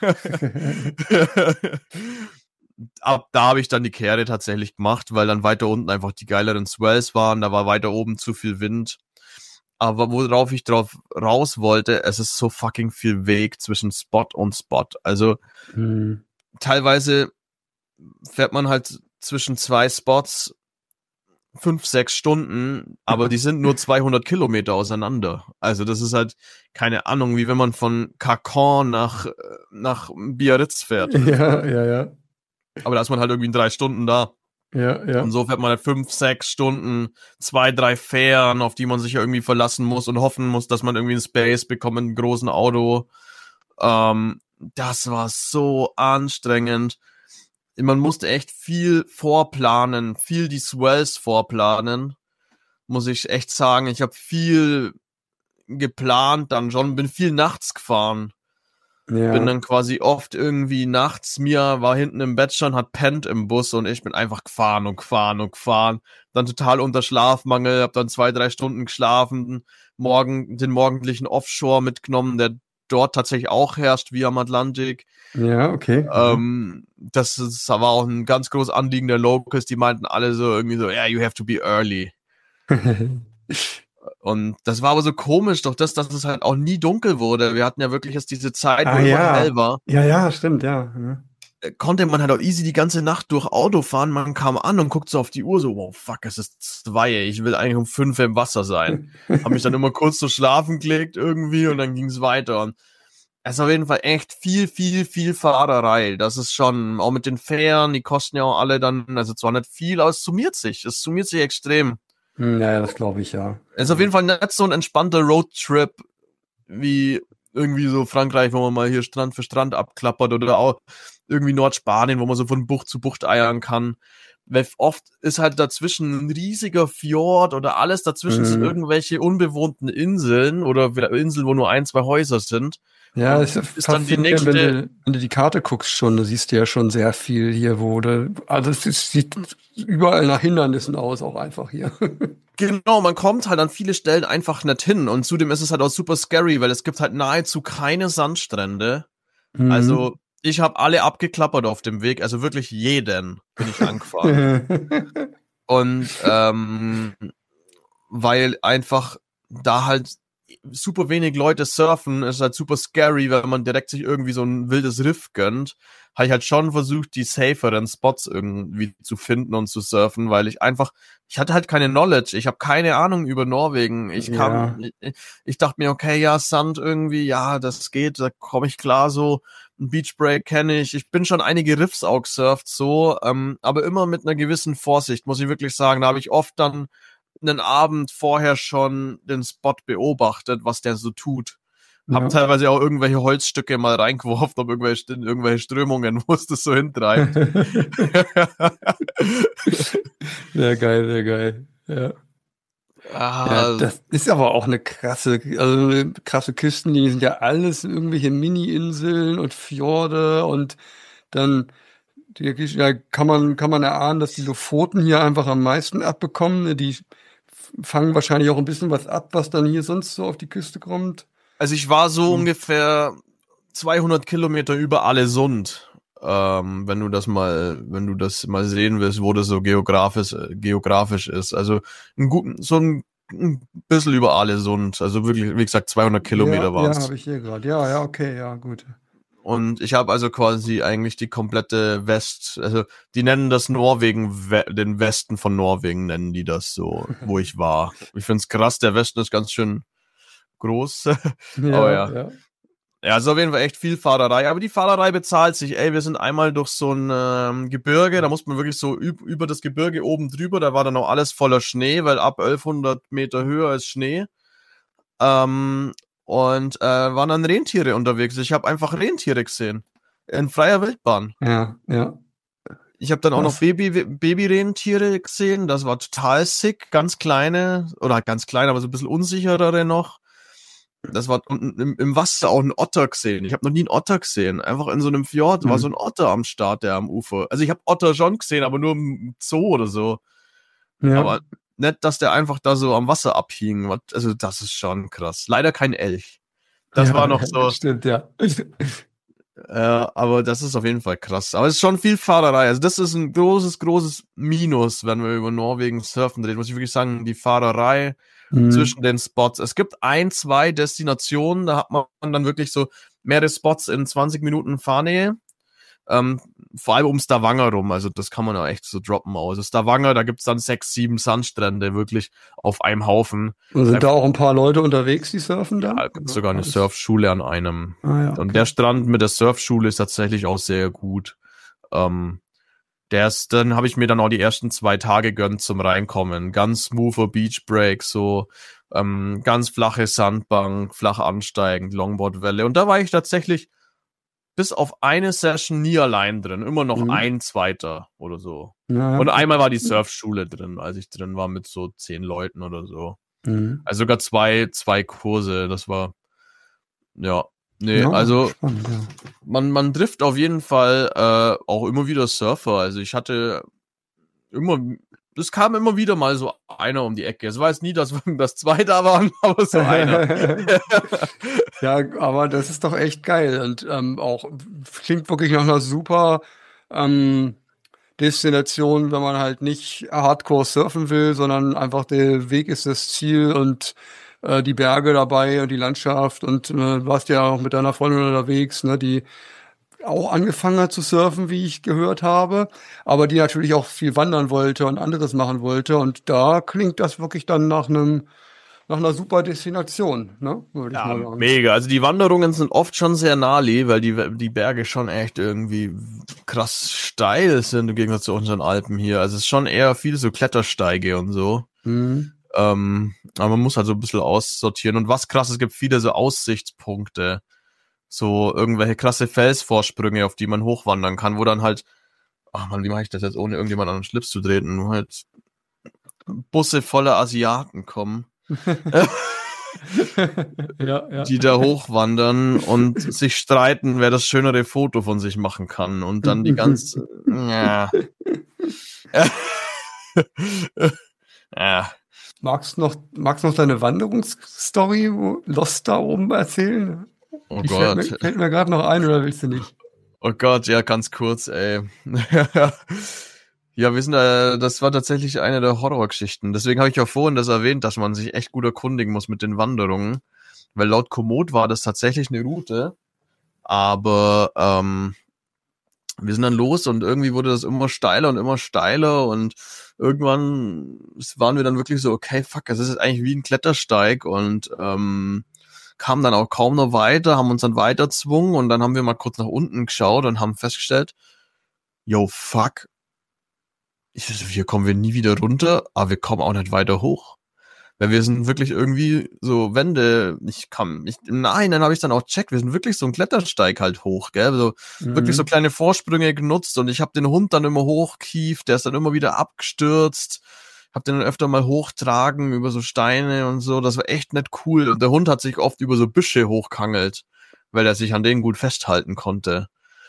ab da habe ich dann die Kehre tatsächlich gemacht, weil dann weiter unten einfach die geileren Swells waren. Da war weiter oben zu viel Wind. Aber worauf ich drauf raus wollte, es ist so fucking viel Weg zwischen Spot und Spot. Also Hm. teilweise fährt man halt zwischen zwei Spots fünf, sechs Stunden, aber die sind nur zweihundert Kilometer auseinander. Also das ist halt keine Ahnung, wie wenn man von Kakon nach, nach Biarritz fährt. Ja, ja, ja. Aber da ist man halt irgendwie in drei Stunden da. Ja, ja. Und so fährt man halt fünf, sechs Stunden, zwei, drei Fähren, auf die man sich ja irgendwie verlassen muss und hoffen muss, dass man irgendwie einen Space bekommt mit einem großen Auto. Ähm, das war so anstrengend. Man musste echt viel vorplanen, viel die Swells vorplanen, muss ich echt sagen. Ich habe viel geplant dann schon, bin viel nachts gefahren. Bin Ja, dann quasi oft irgendwie nachts, Mia war hinten im Bett schon, hat pennt im Bus und ich bin einfach gefahren und gefahren und gefahren. Dann total unter Schlafmangel, hab dann zwei, drei Stunden geschlafen, morgen den morgendlichen Offshore mitgenommen, der dort tatsächlich auch herrscht, wie am Atlantik. ja, okay. Ja. Ähm, das ist aber auch ein ganz großes Anliegen der Locals, die meinten alle so irgendwie so, yeah, you have to be early. Und das war aber so komisch, doch das, dass es halt auch nie dunkel wurde. Wir hatten ja wirklich erst diese Zeit, wo Ah immer hell ja, war. ja, ja, stimmt, ja. Ja. Äh, Konnte man halt auch easy die ganze Nacht durch Auto fahren. Man kam an und guckt so auf die Uhr so, wow, fuck, es ist zwei, ich will eigentlich um fünf im Wasser sein. Hab mich dann immer kurz so schlafen gelegt irgendwie und dann ging's weiter. Und es ist auf jeden Fall echt viel, viel, viel Fahrerei. Das ist schon, auch mit den Fähren, die kosten ja auch alle dann, also zwar nicht viel, aber es summiert sich. Es summiert sich extrem. Hm, ja, ja, das glaube ich, ja. Es ist auf jeden Fall nicht so ein entspannter Roadtrip wie irgendwie so Frankreich, wo man mal hier Strand für Strand abklappert oder auch irgendwie Nordspanien, wo man so von Bucht zu Bucht eiern kann. Weil oft ist halt dazwischen ein riesiger Fjord oder alles dazwischen sind Mhm. irgendwelche unbewohnten Inseln oder Inseln, wo nur ein, zwei Häuser sind. Ja, Und ist ja ist dann die faszinierend, wenn nächste. du, wenn du die Karte guckst schon, da siehst du ja schon sehr viel hier, wo du, also es ist, sieht überall nach Hindernissen aus, auch einfach hier. Genau, man kommt halt an viele Stellen einfach nicht hin. Und zudem ist es halt auch super scary, weil es gibt halt nahezu keine Sandstrände. Mhm. Also, ich habe alle abgeklappert auf dem Weg, also wirklich jeden bin ich angefahren. Und ähm, weil einfach da halt super wenig Leute surfen, ist halt super scary, wenn man direkt sich irgendwie so ein wildes Riff gönnt. Habe ich halt schon versucht, die saferen Spots irgendwie zu finden und zu surfen, weil ich einfach, ich hatte halt keine Knowledge, ich habe keine Ahnung über Norwegen. Ich kam, Ja, ich, ich dachte mir, okay, ja, Sand irgendwie, ja, das geht, da komme ich klar so. Ein Beach Break kenne ich. Ich bin schon einige Riffs auch gesurft, so, ähm, aber immer mit einer gewissen Vorsicht, muss ich wirklich sagen. Da habe ich oft dann einen Abend vorher schon den Spot beobachtet, was der so tut. Hab ja. teilweise auch irgendwelche Holzstücke mal reingeworfen, um irgendwelche, irgendwelche Strömungen, wo es das so hintreibt. Sehr geil, sehr geil. Ja. Ja, ah, das ist aber auch eine krasse, also eine krasse Küstenlinie, sind ja alles irgendwelche Mini-Inseln und Fjorde und dann die, ja, kann man, kann man erahnen, dass die Lofoten hier einfach am meisten abbekommen. Ne? Die fangen wahrscheinlich auch ein bisschen was ab, was dann hier sonst so auf die Küste kommt. also ich war so Hm. ungefähr zweihundert Kilometer über Alesund. Ähm, wenn du das mal, wenn du das mal sehen willst, wo das so geografisch, äh, geografisch ist. Also ein guten, so ein, ein bisschen über Alesund. Also wirklich, wie gesagt, zweihundert Ja, Kilometer ja, waren's. habe ich hier gerade. Ja, ja, okay, ja, gut. Und ich habe also quasi eigentlich die komplette West, also die nennen das Norwegen, we den Westen von Norwegen nennen die das so, wo ich war. Ich find's krass, der Westen ist ganz schön groß, aber Ja, ja. ja. Ja, ist auf jeden Fall echt viel Fahrerei, aber die Fahrerei bezahlt sich. Ey, wir sind einmal durch so ein ähm, Gebirge, da musste man wirklich so üb über das Gebirge oben drüber, da war dann auch alles voller Schnee, weil ab elfhundert Meter höher ist Schnee. Ähm, und äh, waren dann Rentiere unterwegs. Ich habe einfach Rentiere gesehen. In freier Wildbahn. Ja, ja. Ich habe dann auch noch Krass. Baby, Baby-Rentiere gesehen. Das war total sick. Ganz kleine, oder ganz kleine, aber so ein bisschen unsicherere noch. Das war unten im, im Wasser auch ein Otter gesehen. Ich habe noch nie einen Otter gesehen. Einfach in so einem Fjord war so Hm. ein Otter am Start, der am Ufer. Also ich habe Otter schon gesehen, aber nur im Zoo oder so. Ja. Aber nicht, dass der einfach da so am Wasser abhing. Also das ist schon krass. Leider kein Elch. Das war Ja, noch ja, so, stimmt, ja. äh, aber das ist auf jeden Fall krass. Aber es ist schon viel Fahrerei. Also das ist ein großes, großes Minus, wenn wir über Norwegen surfen reden. Muss ich wirklich sagen, die Fahrerei Hm. zwischen den Spots. Es gibt ein, zwei Destinationen, da hat man dann wirklich so mehrere Spots in zwanzig Minuten Fahrnähe. Ähm, vor allem um Stavanger rum, also das kann man ja echt so droppen aus. Also Stavanger, da gibt's dann sechs, sieben Sandstrände wirklich auf einem Haufen. Und sind Da, da auch ein paar Leute unterwegs, die surfen ja, dann? gibt's Oder sogar eine alles? Surfschule an einem. Ah ja, Und okay. der Strand mit der Surfschule ist tatsächlich auch sehr gut. Ähm, der ist, dann habe ich mir dann auch die ersten zwei Tage gönnt zum Reinkommen. Ganz smoother Beach Break, so ähm, ganz flache Sandbank, flach ansteigend, Longboardwelle. Und da war ich tatsächlich bis auf eine Session nie allein drin. Immer noch Hm. ein zweiter oder so. Na ja, Und cool. einmal war die Surfschule drin, als ich drin war mit so zehn Leuten oder so. Hm. Also sogar zwei, zwei Kurse. Das war, ja, Nee, Ja, also spannend, ja. man, man trifft auf jeden Fall äh, auch immer wieder Surfer. Also ich hatte immer, es kam immer wieder mal so einer um die Ecke. Es war jetzt nie, dass, dass zwei da waren, aber so einer. Ja, aber das ist doch echt geil und ähm, auch klingt wirklich nach einer super ähm, Destination, wenn man halt nicht hardcore surfen will, sondern einfach der Weg ist das Ziel und äh, die Berge dabei und die Landschaft und äh, du warst ja auch mit deiner Freundin unterwegs, ne, die auch angefangen hat zu surfen, wie ich gehört habe, aber die natürlich auch viel wandern wollte und anderes machen wollte und da klingt das wirklich dann nach einem nach einer super Destination, ne, würde ich Ja, mal sagen. mega. Also die Wanderungen sind oft schon sehr gnarly, weil die, die Berge schon echt irgendwie krass steil sind im Gegensatz zu unseren Alpen hier. Also es ist schon eher viel so Klettersteige und so. Mhm. Ähm, aber man muss halt so ein bisschen aussortieren. Und was krass, es gibt viele so Aussichtspunkte. So irgendwelche krasse Felsvorsprünge, auf die man hochwandern kann, wo dann halt, ach man, wie mache ich das jetzt, ohne irgendjemand an den Schlips zu treten, wo halt Busse voller Asiaten kommen. Ja, ja. Die da hochwandern und sich streiten, wer das schönere Foto von sich machen kann. Und dann die ganze. Ja. Ja. Magst du noch, magst du noch deine Wanderungsstory, wo Lost da oben erzählen? Oh Die fällt mir, Gott. fällt mir gerade noch ein, oder willst du nicht? Oh Gott, ja, ganz kurz, ey. Ja, wir sind da, das war tatsächlich eine der Horrorgeschichten. Deswegen habe ich ja vorhin das erwähnt, dass man sich echt gut erkundigen muss mit den Wanderungen. Weil laut Komoot war das tatsächlich eine Route. Aber ähm, wir sind dann los und irgendwie wurde das immer steiler und immer steiler und irgendwann waren wir dann wirklich so, okay, fuck, das ist jetzt eigentlich wie ein Klettersteig und ähm, kamen dann auch kaum noch weiter, haben uns dann weiterzwungen und dann haben wir mal kurz nach unten geschaut und haben festgestellt, yo, fuck, ich, hier kommen wir nie wieder runter, aber wir kommen auch nicht weiter hoch. Weil wir sind wirklich irgendwie so Wände, ich kann, ich, im Nachhinein habe ich dann auch checkt, wir sind wirklich so ein Klettersteig halt hoch, gell, so wirklich so Mhm. kleine Vorsprünge genutzt und ich habe den Hund dann immer hochkieft, der ist dann immer wieder abgestürzt, hab den dann öfter mal hochtragen über so Steine und so, das war echt nicht cool und der Hund hat sich oft über so Büsche hochkangelt, weil er sich an denen gut festhalten konnte.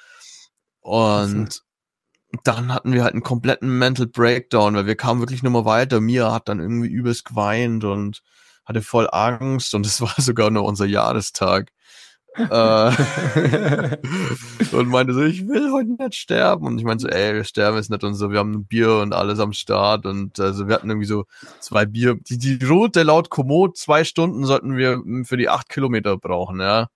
Klasse. Und dann hatten wir halt einen kompletten Mental Breakdown, weil wir kamen wirklich nur mal weiter. Mia hat dann irgendwie übelst geweint und hatte voll Angst und es war sogar noch unser Jahrestag. äh, und meinte so, ich will heute nicht sterben. Und ich meinte so, ey, wir sterben jetzt nicht und so, wir haben ein Bier und alles am Start und also wir hatten irgendwie so zwei Bier. Die, die Route laut Komoot, zwei Stunden sollten wir für die acht Kilometer brauchen, ja.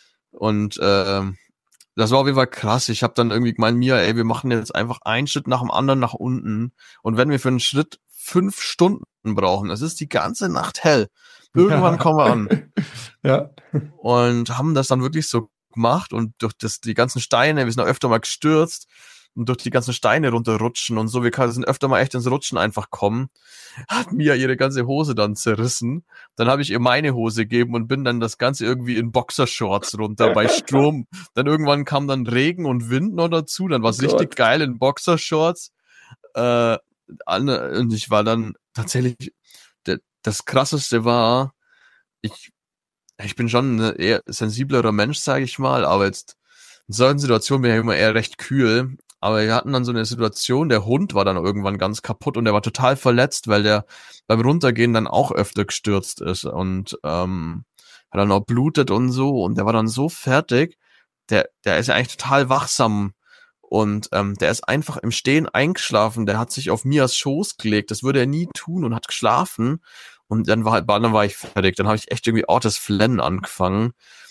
Und ähm, das war auf jeden Fall krass. Ich habe dann irgendwie gemeint, Mia, ey, wir machen jetzt einfach einen Schritt nach dem anderen nach unten. Und wenn wir für einen Schritt fünf Stunden brauchen, es ist die ganze Nacht hell. Irgendwann Ja. kommen wir an. Ja. Und haben das dann wirklich so gemacht und durch das, die ganzen Steine, wir sind auch öfter mal gestürzt und durch die ganzen Steine runterrutschen und so, wir sind öfter mal echt ins Rutschen einfach kommen, hat Mia ihre ganze Hose dann zerrissen. Dann habe ich ihr meine Hose gegeben und bin dann das Ganze irgendwie in Boxershorts runter bei Sturm. Dann irgendwann kam dann Regen und Wind noch dazu, dann war es Oh richtig Gott. geil in Boxershorts. Äh, und ich war dann tatsächlich, das Krasseste war, ich ich bin schon ein eher sensiblerer Mensch, sage ich mal, aber jetzt in solchen Situationen bin ich immer eher recht kühl. Aber wir hatten dann so eine Situation, der Hund war dann irgendwann ganz kaputt und der war total verletzt, weil der beim Runtergehen dann auch öfter gestürzt ist und ähm, hat dann auch blutet und so und der war dann so fertig, der, der ist ja eigentlich total wachsam und ähm, der ist einfach im Stehen eingeschlafen, der hat sich auf Mias Schoß gelegt, das würde er nie tun und hat geschlafen und dann war halt, dann war ich fertig, dann habe ich echt irgendwie Ortes Flennen angefangen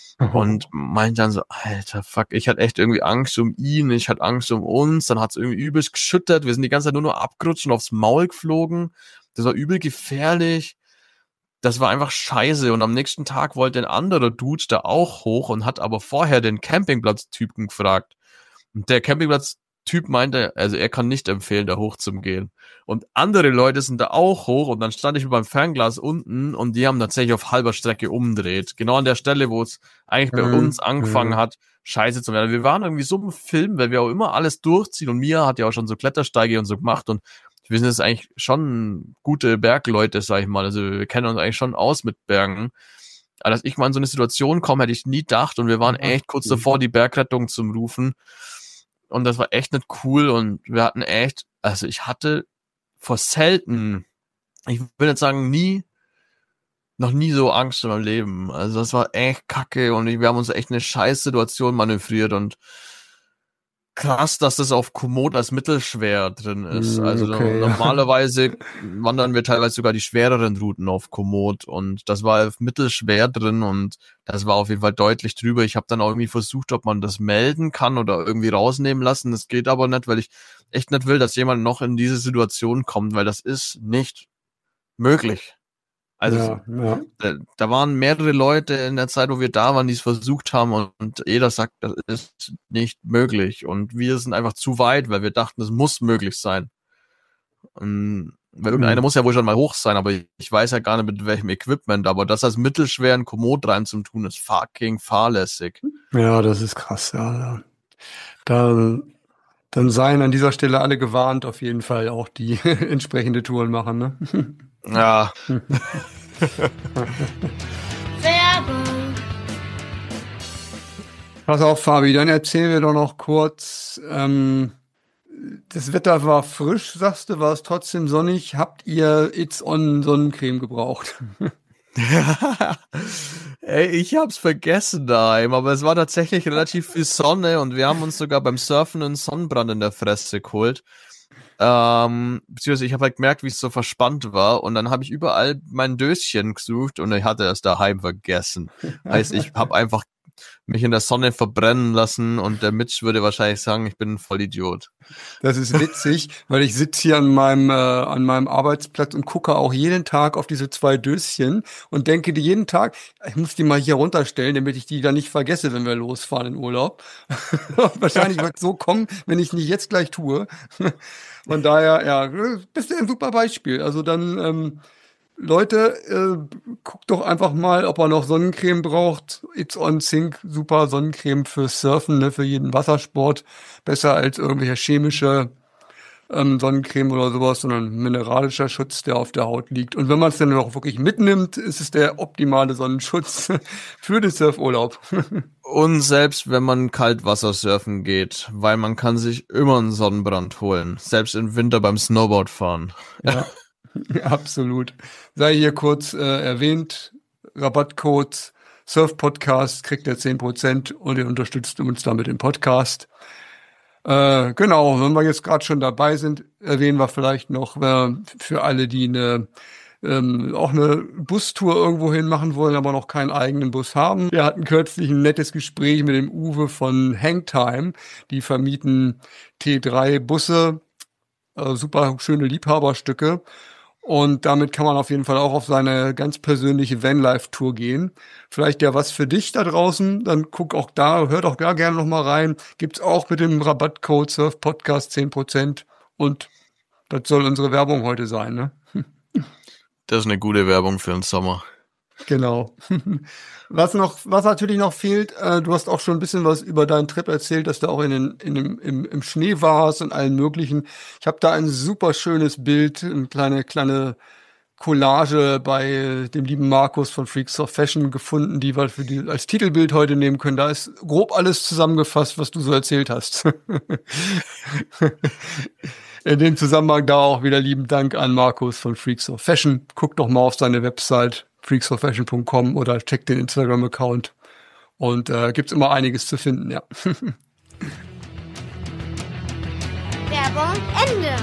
und meinte dann so, alter Fuck, ich hatte echt irgendwie Angst um ihn, ich hatte Angst um uns, dann hat's irgendwie übelst geschüttet, wir sind die ganze Zeit nur noch abgerutscht und aufs Maul geflogen, das war übel gefährlich, das war einfach scheiße und am nächsten Tag wollte ein anderer Dude da auch hoch und hat aber vorher den Campingplatz-Typen gefragt. Und der Campingplatz-Typ meinte, also er kann nicht empfehlen, da hoch zu gehen. Und andere Leute sind da auch hoch und dann stand ich mit meinem Fernglas unten und die haben tatsächlich auf halber Strecke umdreht. Genau an der Stelle, wo es eigentlich bei Mhm. uns angefangen Mhm. hat, scheiße zu werden. Wir waren irgendwie so im Film, weil wir auch immer alles durchziehen und Mia hat ja auch schon so Klettersteige und so gemacht und wir sind jetzt eigentlich schon gute Bergleute, sag ich mal. Also wir kennen uns eigentlich schon aus mit Bergen. Aber dass ich mal in so eine Situation komme, hätte ich nie gedacht. Und wir waren echt kurz davor, die Bergrettung zu rufen. Und das war echt nicht cool. Und wir hatten echt, also ich hatte vor selten, ich will nicht sagen nie, noch nie so Angst in meinem Leben. Also das war echt kacke. Und wir haben uns echt eine scheiß Situation manövriert. Und krass, dass das auf Komoot als mittelschwer drin ist. Also okay, normalerweise ja. wandern wir teilweise sogar die schwereren Routen auf Komoot und das war auf mittelschwer drin und das war auf jeden Fall deutlich drüber. Ich habe dann auch irgendwie versucht, ob man das melden kann oder irgendwie rausnehmen lassen. Das geht aber nicht, weil ich echt nicht will, dass jemand noch in diese Situation kommt, weil das ist nicht möglich. Also ja, ja. Da, da waren mehrere Leute in der Zeit, wo wir da waren, die es versucht haben und, und jeder sagt, das ist nicht möglich und wir sind einfach zu weit, weil wir dachten, es muss möglich sein. Und, weil irgendeiner Mhm. muss ja wohl schon mal hoch sein, aber ich, ich weiß ja gar nicht mit welchem Equipment, aber das als mittelschweren Komoot rein zu tun, ist fucking fahrlässig. Ja, das ist krass, ja. ja. Da, dann seien an dieser Stelle alle gewarnt, auf jeden Fall auch die entsprechende Touren machen, ne? Ja. Werbung. Pass auf, Fabi, dann erzähl mir doch noch kurz, ähm, das Wetter war frisch, sagst du, war es trotzdem sonnig. Habt ihr It's On Sonnencreme gebraucht? Ey, ich hab's vergessen daheim, aber es war tatsächlich relativ viel Sonne und wir haben uns sogar beim Surfen einen Sonnenbrand in der Fresse geholt. Ähm, beziehungsweise ich habe halt gemerkt, wie es so verspannt war und dann habe ich überall mein Döschen gesucht und ich hatte es daheim vergessen. Heißt, ich habe einfach mich in der Sonne verbrennen lassen und der Mitch würde wahrscheinlich sagen, ich bin ein Vollidiot. Das ist witzig, weil ich sitze hier an meinem, äh, an meinem Arbeitsplatz und gucke auch jeden Tag auf diese zwei Döschen und denke die jeden Tag, ich muss die mal hier runterstellen, damit ich die dann nicht vergesse, wenn wir losfahren in Urlaub. Wahrscheinlich wird es so kommen, wenn ich es nicht jetzt gleich tue. Von daher, ja, bist du ein super Beispiel. Also dann, ähm, Leute, äh, guckt doch einfach mal, ob er noch Sonnencreme braucht. It's On Zink, super Sonnencreme für Surfen, ne, für jeden Wassersport. Besser als irgendwelche chemische ähm, Sonnencreme oder sowas, sondern mineralischer Schutz, der auf der Haut liegt. Und wenn man es dann auch wirklich mitnimmt, ist es der optimale Sonnenschutz für den Surfurlaub. Und selbst wenn man Kaltwasser surfen geht, weil man kann sich immer einen Sonnenbrand holen, selbst im Winter beim Snowboardfahren. Ja. Absolut. Sei hier kurz äh, erwähnt, Rabattcode Surf-Podcast, kriegt ihr zehn Prozent und ihr unterstützt uns damit im Podcast. Äh, genau, wenn wir jetzt gerade schon dabei sind, erwähnen wir vielleicht noch äh, für alle, die eine ähm, auch eine Bustour irgendwo hin machen wollen, aber noch keinen eigenen Bus haben. Wir hatten kürzlich ein nettes Gespräch mit dem Uwe von Hangtime. Die vermieten T drei Busse, äh, super schöne Liebhaberstücke. Und damit kann man auf jeden Fall auch auf seine ganz persönliche Vanlife-Tour gehen. Vielleicht ja was für dich da draußen. Dann guck auch da, hört auch da gerne noch mal rein. Gibt's auch mit dem Rabattcode SurfPodcast zehn Prozent. Und das soll unsere Werbung heute sein, ne? Das ist eine gute Werbung für den Sommer. Genau. Was noch, was natürlich noch fehlt, äh, du hast auch schon ein bisschen was über deinen Trip erzählt, dass du auch in den, in dem, im, im Schnee warst und allen möglichen. Ich habe da ein super schönes Bild, eine kleine, kleine Collage bei dem lieben Markus von Freaks of Fashion gefunden, die wir für die, als Titelbild heute nehmen können. Da ist grob alles zusammengefasst, was du so erzählt hast. In dem Zusammenhang da auch wieder lieben Dank an Markus von Freaks of Fashion. Guckt doch mal auf seine Website freaks of fashion punkt com oder checkt den Instagram-Account. Und äh, gibt's immer einiges zu finden, ja. Werbung Ende.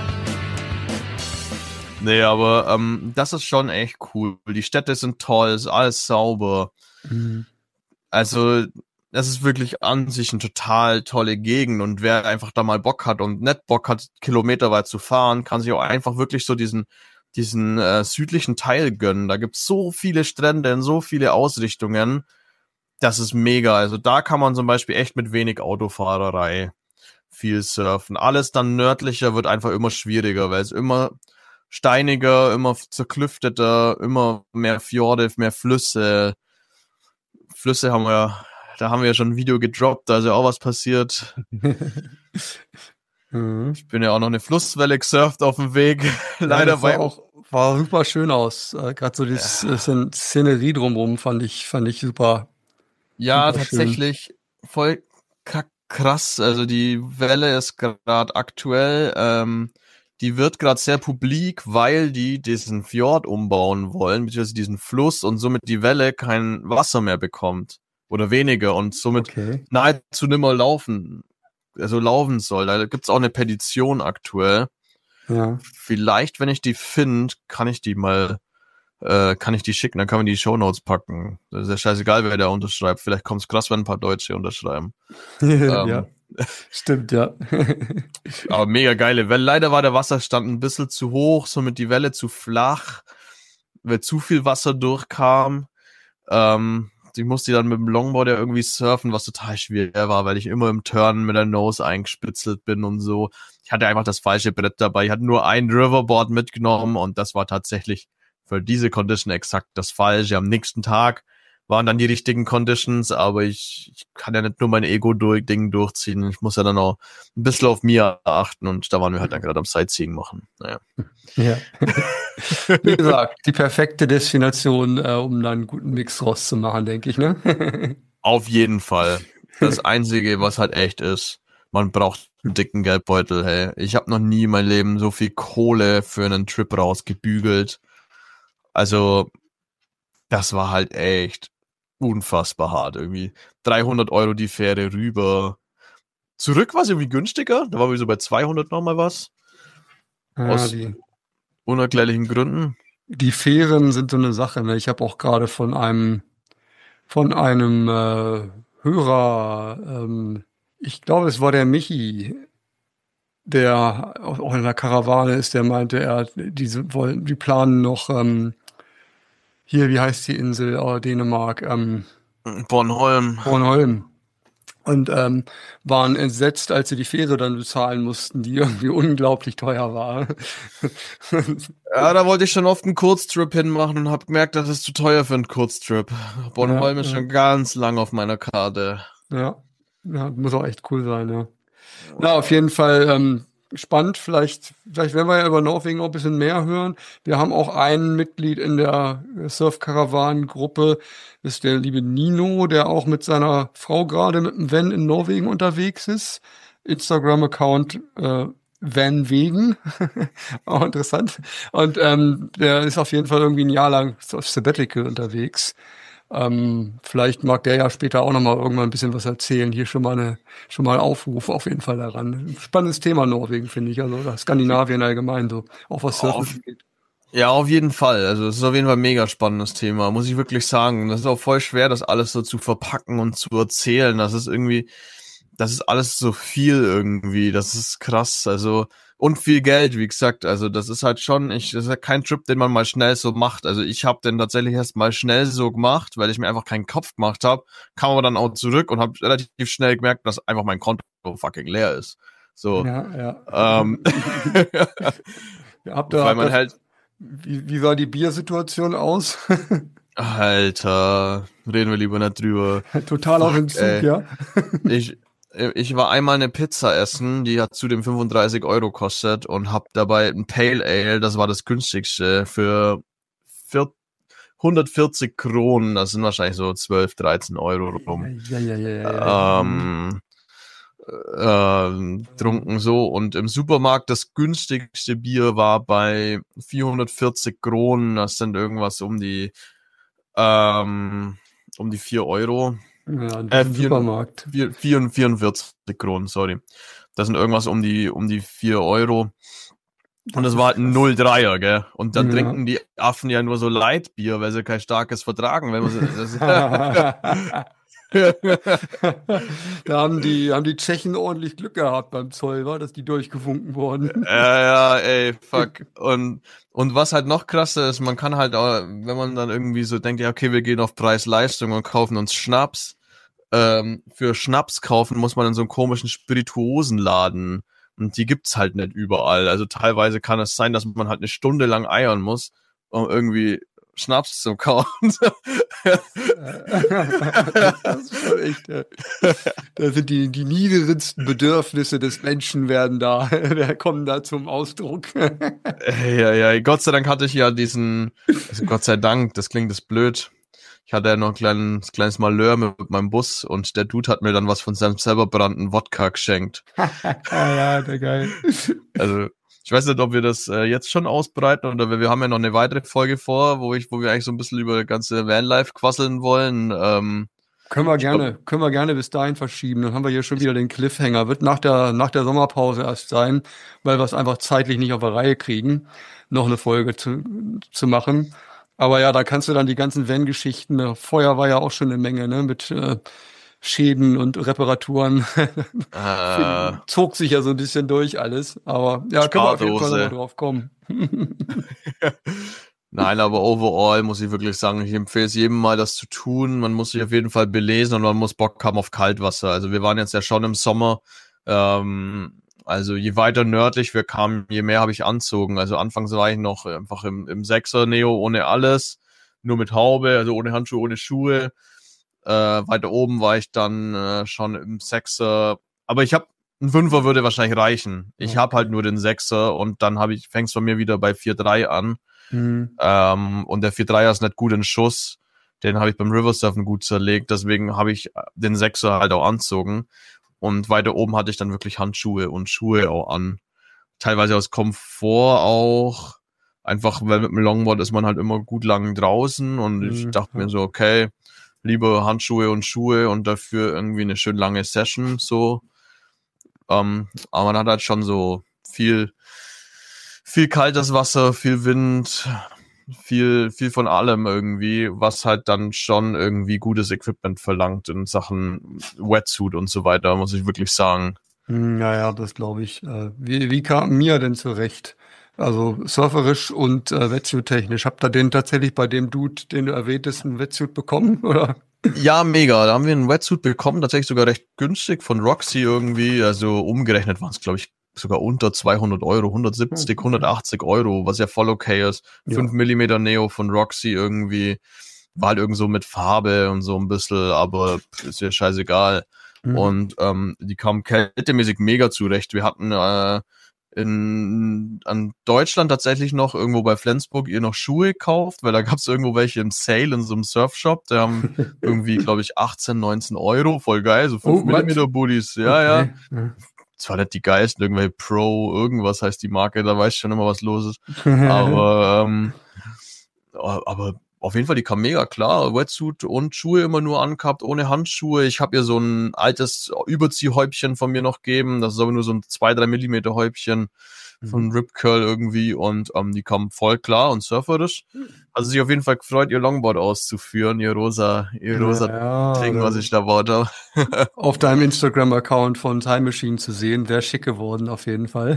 Nee, aber ähm, das ist schon echt cool. Die Städte sind toll, ist alles sauber. Mhm. Also das ist wirklich an sich eine total tolle Gegend und wer einfach da mal Bock hat und nicht Bock hat, kilometerweit zu fahren, kann sich auch einfach wirklich so diesen diesen äh, südlichen Teil gönnen. Da gibt's so viele Strände und so viele Ausrichtungen. Das ist mega. Also da kann man zum Beispiel echt mit wenig Autofahrerei viel surfen. Alles dann nördlicher wird einfach immer schwieriger, weil es immer steiniger, immer zerklüfteter, immer mehr Fjorde, mehr Flüsse. Flüsse haben wir, da haben wir ja schon ein Video gedroppt, da ist ja auch was passiert. Mhm. Ich bin ja auch noch eine Flusswelle gesurft auf dem Weg. Ja, Leider das war bei auch war super schön aus. Äh, Gerade so die S- äh, Szenerie drumherum fand ich, fand ich super, Ja, super schön. tatsächlich voll kack- krass. Also die Welle ist gerade aktuell, ähm, die wird gerade sehr publik, weil die diesen Fjord umbauen wollen, beziehungsweise diesen Fluss und somit die Welle kein Wasser mehr bekommt oder weniger und somit Okay. nahezu nimmer laufen, also laufen soll. Da gibt's auch eine Petition aktuell. Ja. Vielleicht, wenn ich die finde, kann ich die mal äh, kann ich die schicken, dann kann man die Shownotes packen. Das ist ja scheißegal, wer da unterschreibt. Vielleicht kommt's krass, wenn ein paar Deutsche unterschreiben. Ja, Ähm, stimmt, ja. aber mega geile Welle. Leider war der Wasserstand ein bisschen zu hoch, somit die Welle zu flach, weil zu viel Wasser durchkam. Ähm, ich musste dann mit dem Longboard ja irgendwie surfen, was total schwer war, weil ich immer im Turn mit der Nose eingespitzelt bin und so. Ich hatte einfach das falsche Brett dabei. Ich hatte nur ein Riverboard mitgenommen und das war tatsächlich für diese Condition exakt das Falsche. Am nächsten Tag waren dann die richtigen Conditions, aber ich, ich kann ja nicht nur mein Ego-Ding durchziehen. Ich muss ja dann auch ein bisschen auf mir achten und da waren wir halt dann gerade am Sightseeing machen. Naja. Ja. Wie gesagt, die perfekte Destination, äh, um dann einen guten Mix rauszumachen, denke ich, ne? Auf jeden Fall. Das Einzige, was halt echt ist, man braucht einen dicken Geldbeutel, hey. Ich habe noch nie in meinem Leben so viel Kohle für einen Trip rausgebügelt. Also, das war halt echt unfassbar hart irgendwie. dreihundert Euro die Fähre rüber. Zurück war es irgendwie günstiger. Da waren wir so bei zweihundert nochmal was. Ja, Aus die, unerklärlichen Gründen. die Fähren sind so eine Sache, ne? Ich habe auch gerade von einem, von einem äh, Hörer, ähm, ich glaube, es war der Michi, der auch auch in der Karawane ist, der meinte, er, diese wollen, die planen noch ähm, hier, wie heißt die Insel, äh, Dänemark, ähm, Bornholm. Bornholm. Und ähm, waren entsetzt, als sie die Fähre dann bezahlen mussten, die irgendwie unglaublich teuer war. Ja, da wollte ich schon oft einen Kurztrip hinmachen und habe gemerkt, das ist zu teuer für einen Kurztrip. Ja, Bornholm ist ja, schon ganz lang auf meiner Karte. ja, ja, muss auch echt cool sein, ja. Na, auf jeden Fall ähm, spannend. Vielleicht, vielleicht werden wir ja über Norwegen noch ein bisschen mehr hören. Wir haben auch ein Mitglied in der Surf-Karawan-Gruppe, das ist der liebe Nino, der auch mit seiner Frau gerade mit dem Van in Norwegen unterwegs ist. Instagram-Account äh, Van Wegen. Auch interessant. Und ähm, der ist auf jeden Fall irgendwie ein Jahr lang auf Sabbatical unterwegs. Ähm, vielleicht mag der ja später auch noch mal irgendwann ein bisschen was erzählen. Hier schon mal eine, schon mal Aufruf auf jeden Fall daran. Spannendes Thema Norwegen, finde ich. Also oder Skandinavien allgemein so, auch was Surfen Auf, angeht. ja, auf jeden Fall. Also es ist auf jeden Fall ein mega spannendes Thema, muss ich wirklich sagen. Das ist auch voll schwer, das alles so zu verpacken und zu erzählen. Das ist irgendwie, das ist alles so viel irgendwie. Das ist krass. Also und viel Geld, wie gesagt. Also das ist halt schon, ich, das ist halt kein Trip, den man mal schnell so macht. Also ich habe den tatsächlich erst mal schnell so gemacht, weil ich mir einfach keinen Kopf gemacht habe. Kam aber dann auch zurück und habe relativ schnell gemerkt, dass einfach mein Konto fucking leer ist. So, Ja, ja. ähm, Ja, habt ihr, weil habt man ihr, halt wie, wie sah die Biersituation aus? Alter, reden wir lieber nicht drüber. Total auf Fuck, Entzug, ey. ja? Ich, ich war einmal eine Pizza essen, die hat zudem fünfunddreißig Euro kostet und hab dabei ein Pale Ale, das war das günstigste, für vier- hundertvierzig Kronen, das sind wahrscheinlich so zwölf, dreizehn Euro rum, Ja, ja, ja, ja, ja, ja. ähm, ähm, trunken so. Und im Supermarkt das günstigste Bier war bei vierhundertvierzig Kronen, das sind irgendwas um die ähm, um die vier Euro. Ja, das Äh, ist ein vier, Supermarkt. vier, vier, vierundvierzig Kronen, sorry. Das sind irgendwas um die, um die vier Euro. Und Das das war ist halt ein krass. null Komma dreier, gell? Und dann Ja. trinken die Affen ja nur so Lightbier, weil sie kein starkes vertragen. Wenn man sie, das Da haben die, haben die Tschechen ordentlich Glück gehabt beim Zoll, war, dass die durchgewunken wurden. Ja, ja, ey, fuck. Und, und was halt noch krasser ist, man kann halt auch, wenn man dann irgendwie so denkt, ja, okay, wir gehen auf Preis-Leistung und kaufen uns Schnaps. Ähm, für Schnaps kaufen muss man in so einem komischen Spirituosenladen. Und die gibt's halt nicht überall. Also teilweise kann es sein, dass man halt eine Stunde lang eiern muss, um irgendwie Schnaps zu kaufen. Das ist schon echt, ja. Da sind die, die niedrigsten Bedürfnisse des Menschen werden da, kommen da zum Ausdruck. Ja, ja, Gott sei Dank hatte ich ja diesen, also Gott sei Dank, das klingt jetzt blöd. Ich hatte ja noch ein kleines, kleines Malheur mit meinem Bus und der Dude hat mir dann was von seinem selber brannten Wodka geschenkt. Ja, der geil. Also, ich weiß nicht, ob wir das äh, jetzt schon ausbreiten oder wir, wir haben ja noch eine weitere Folge vor, wo ich, wo wir eigentlich so ein bisschen über das ganze Vanlife quasseln wollen. Ähm, Können wir gerne, glaub, können wir gerne bis dahin verschieben. Dann haben wir hier schon wieder den Cliffhanger. Wird nach der, nach der Sommerpause erst sein, weil wir es einfach zeitlich nicht auf der Reihe kriegen, noch eine Folge zu, zu machen. Aber ja, da kannst du dann die ganzen Van-Geschichten, Feuer war ja auch schon eine Menge, ne, mit äh, Schäden und Reparaturen. äh, Zog sich ja so ein bisschen durch alles. Aber ja, können wir auf jeden Fall Spardose. nochmal drauf kommen. Nein, aber overall muss ich wirklich sagen, ich empfehle es jedem mal, das zu tun. Man muss sich auf jeden Fall belesen und man muss Bock haben auf Kaltwasser. Also wir waren jetzt ja schon im Sommer. Ähm, also je weiter nördlich wir kamen, je mehr habe ich anzogen. Also anfangs war ich noch einfach im, im Sechser Neo ohne alles, nur mit Haube, also ohne Handschuhe, ohne Schuhe. Äh, weiter oben war ich dann äh, schon im Sechser. Aber ich habe ein Fünfer würde wahrscheinlich reichen. Ich Okay. habe halt nur den Sechser und dann habe ich fängst bei mir wieder bei vier drei an. Mhm. Ähm, und der vier drei ist nicht gut in Schuss. Den habe ich beim Riversurfen gut zerlegt. Deswegen habe ich den Sechser halt auch anzogen. Und weiter oben hatte ich dann wirklich Handschuhe und Schuhe auch an. Teilweise aus Komfort auch. Einfach, weil mit dem Longboard ist man halt immer gut lang draußen. Und ich Mhm, dachte ja. mir so, okay, lieber Handschuhe und Schuhe und dafür irgendwie eine schön lange Session, so. Ähm, aber man hat halt schon so viel, viel kaltes Wasser, viel Wind, viel, viel von allem irgendwie, was halt dann schon irgendwie gutes Equipment verlangt in Sachen Wetsuit und so weiter, muss ich wirklich sagen. Hm, Ja, ja, das glaube ich. Äh, Wie, wie kam Mia denn zurecht? Also surferisch und äh, Wetsuit-technisch. Habt ihr den tatsächlich bei dem Dude, den du erwähntest, einen Wetsuit bekommen, oder? Ja, mega. Da haben wir einen Wetsuit bekommen, tatsächlich sogar recht günstig von Roxy irgendwie. Also umgerechnet waren es, glaube ich, sogar unter zweihundert Euro, hundertsiebzig, hundertachtzig Euro, was ja voll okay ist. Ja. fünf Millimeter Neo von Roxy irgendwie. War halt irgend so mit Farbe und so ein bisschen, aber ist ja scheißegal. Mhm. Und ähm, die kamen kältemäßig mega zurecht. Wir hatten äh, in an Deutschland tatsächlich noch irgendwo bei Flensburg ihr noch Schuhe gekauft, weil da gab's irgendwo welche im Sale in so einem Surfshop. Da haben irgendwie, glaube ich, achtzehn, neunzehn Euro. Voll geil, so fünf Oh, what? Millimeter Booties. Ja, ja. Okay. Zwar nicht die geilsten, irgendwelche Pro, irgendwas heißt die Marke, da weiß ich schon immer, was los ist. Aber, ähm, aber auf jeden Fall, die kam mega klar. Wetsuit und Schuhe immer nur angehabt, ohne Handschuhe. Ich habe ihr so ein altes Überziehhäubchen von mir noch gegeben. Das ist aber nur so ein zwei, drei Millimeter Häubchen von Rip Curl irgendwie. Und ähm, die kam voll klar und surferisch. Also sich auf jeden Fall gefreut, ihr Longboard auszuführen, ihr rosa, ihr rosa Ja, Ding, was das ich da baut habe. auf deinem Instagram-Account von Time Machine zu sehen, wäre schick geworden, auf jeden Fall.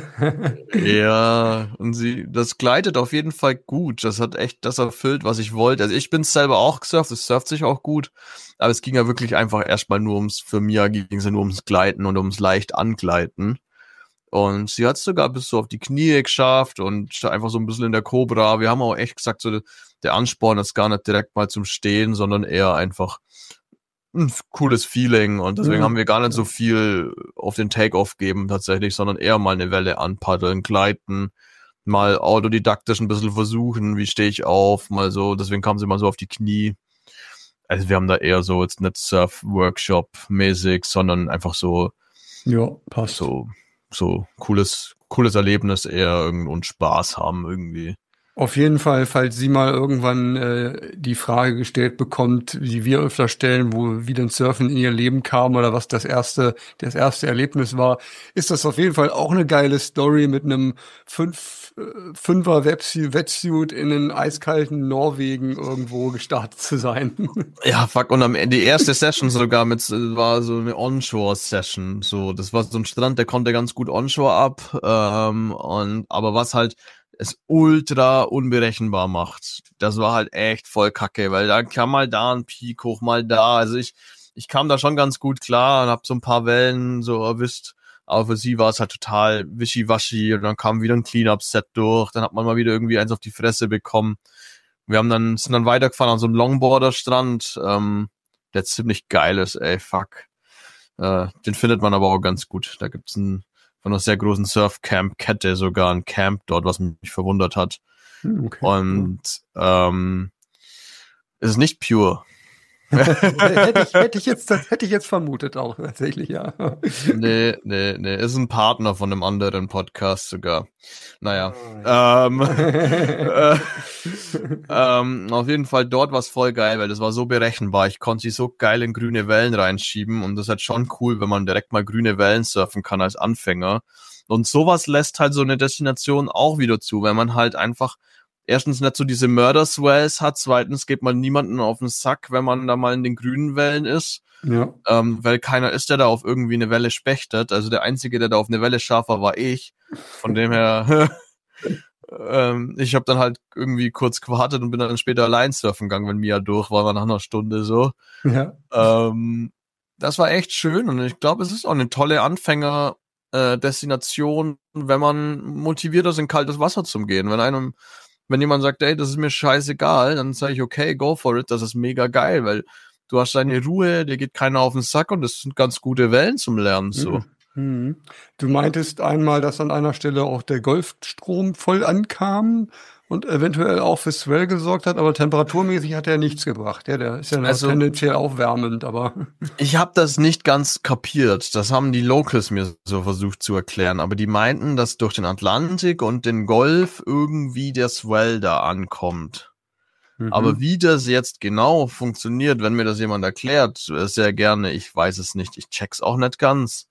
Ja, und sie, das gleitet auf jeden Fall gut. Das hat echt das erfüllt, was ich wollte. Also ich bin selber auch gesurft, es surft sich auch gut. Aber es ging ja wirklich einfach erstmal nur ums, für Mia ging es ja nur ums Gleiten und ums leicht Angleiten. Und sie hat es sogar bis so auf die Knie geschafft und einfach so ein bisschen in der Cobra. Wir haben auch echt gesagt, so der Ansporn ist gar nicht direkt mal zum Stehen, sondern eher einfach ein cooles Feeling. Und deswegen Mhm. haben wir gar nicht so viel auf den Take-Off geben tatsächlich, sondern eher mal eine Welle anpaddeln, gleiten, mal autodidaktisch ein bisschen versuchen, wie stehe ich auf, mal so. Deswegen kam sie mal so auf die Knie. Also wir haben da eher so jetzt nicht Surf-Workshop-mäßig, sondern einfach so Ja, passt. so so cooles cooles Erlebnis eher irgend und Spaß haben irgendwie. Auf jeden Fall, falls sie mal irgendwann äh, die Frage gestellt bekommt, die wir öfter stellen, wo wie denn Surfen in ihr Leben kam oder was das erste das erste Erlebnis war, ist das auf jeden Fall auch eine geile Story mit einem fünf äh, Fünfer Wetsuit Wetsuit in den eiskalten Norwegen irgendwo gestartet zu sein. Ja, fuck, und am Ende die erste Session sogar mit war so eine Onshore-Session. So, das war so ein Strand, der konnte ganz gut Onshore ab. Ähm, und aber was halt es ultra unberechenbar macht. Das war halt echt voll kacke, weil da kam mal da ein Peak hoch, mal da. Also ich ich kam da schon ganz gut klar und hab so ein paar Wellen so erwischt. Aber für sie war es halt total wischiwaschi und dann kam wieder ein Clean-Up-Set durch. Dann hat man mal wieder irgendwie eins auf die Fresse bekommen. Wir haben dann, sind dann weitergefahren an so einem Longboarder-Strand, ähm, der ziemlich geil ist, ey, fuck. Äh, den findet man aber auch ganz gut. Da gibt's ein, von einer sehr großen Surfcamp-Kette sogar ein Camp dort, was mich verwundert hat. Okay. Und ähm, es ist nicht pure. hätte, ich, hätte, ich jetzt, das hätte ich jetzt vermutet auch tatsächlich, ja. Nee, nee, nee. Ist ein Partner von einem anderen Podcast sogar. Naja. Oh, ja. ähm, äh, ähm, auf jeden Fall dort war es voll geil, weil das war so berechenbar. Ich konnte sie so geil in grüne Wellen reinschieben und das ist halt schon cool, wenn man direkt mal grüne Wellen surfen kann als Anfänger. Und sowas lässt halt so eine Destination auch wieder zu, wenn man halt einfach erstens nicht so diese Murder-Swells hat, zweitens geht man niemanden auf den Sack, wenn man da mal in den grünen Wellen ist. Ja. Ähm, weil keiner ist, der da auf irgendwie eine Welle spechtet. Also der Einzige, der da auf eine Welle scharf war, war ich. Von dem her, ähm, ich habe dann halt irgendwie kurz gewartet und bin dann später allein surfen gegangen, wenn Mia durch war, war nach einer Stunde so. Ja. Ähm, das war echt schön und ich glaube, es ist auch eine tolle Anfänger-Destination, wenn man motiviert ist, in kaltes Wasser zu gehen. Wenn einem Wenn jemand sagt, ey, das ist mir scheißegal, dann sage ich, okay, go for it, das ist mega geil, weil du hast deine Ruhe, dir geht keiner auf den Sack und das sind ganz gute Wellen zum Lernen, so. Mhm. Du meintest einmal, dass an einer Stelle auch der Golfstrom voll ankam und eventuell auch für Swell gesorgt hat, aber temperaturmäßig hat er nichts gebracht. Ja, der ist ja Also, tendenziell aufwärmend, aber ich habe das nicht ganz kapiert. Das haben die Locals mir so versucht zu erklären, aber die meinten, dass durch den Atlantik und den Golf irgendwie der Swell da ankommt. Mhm. Aber wie das jetzt genau funktioniert, wenn mir das jemand erklärt, sehr gerne, ich weiß es nicht, ich check's auch nicht ganz,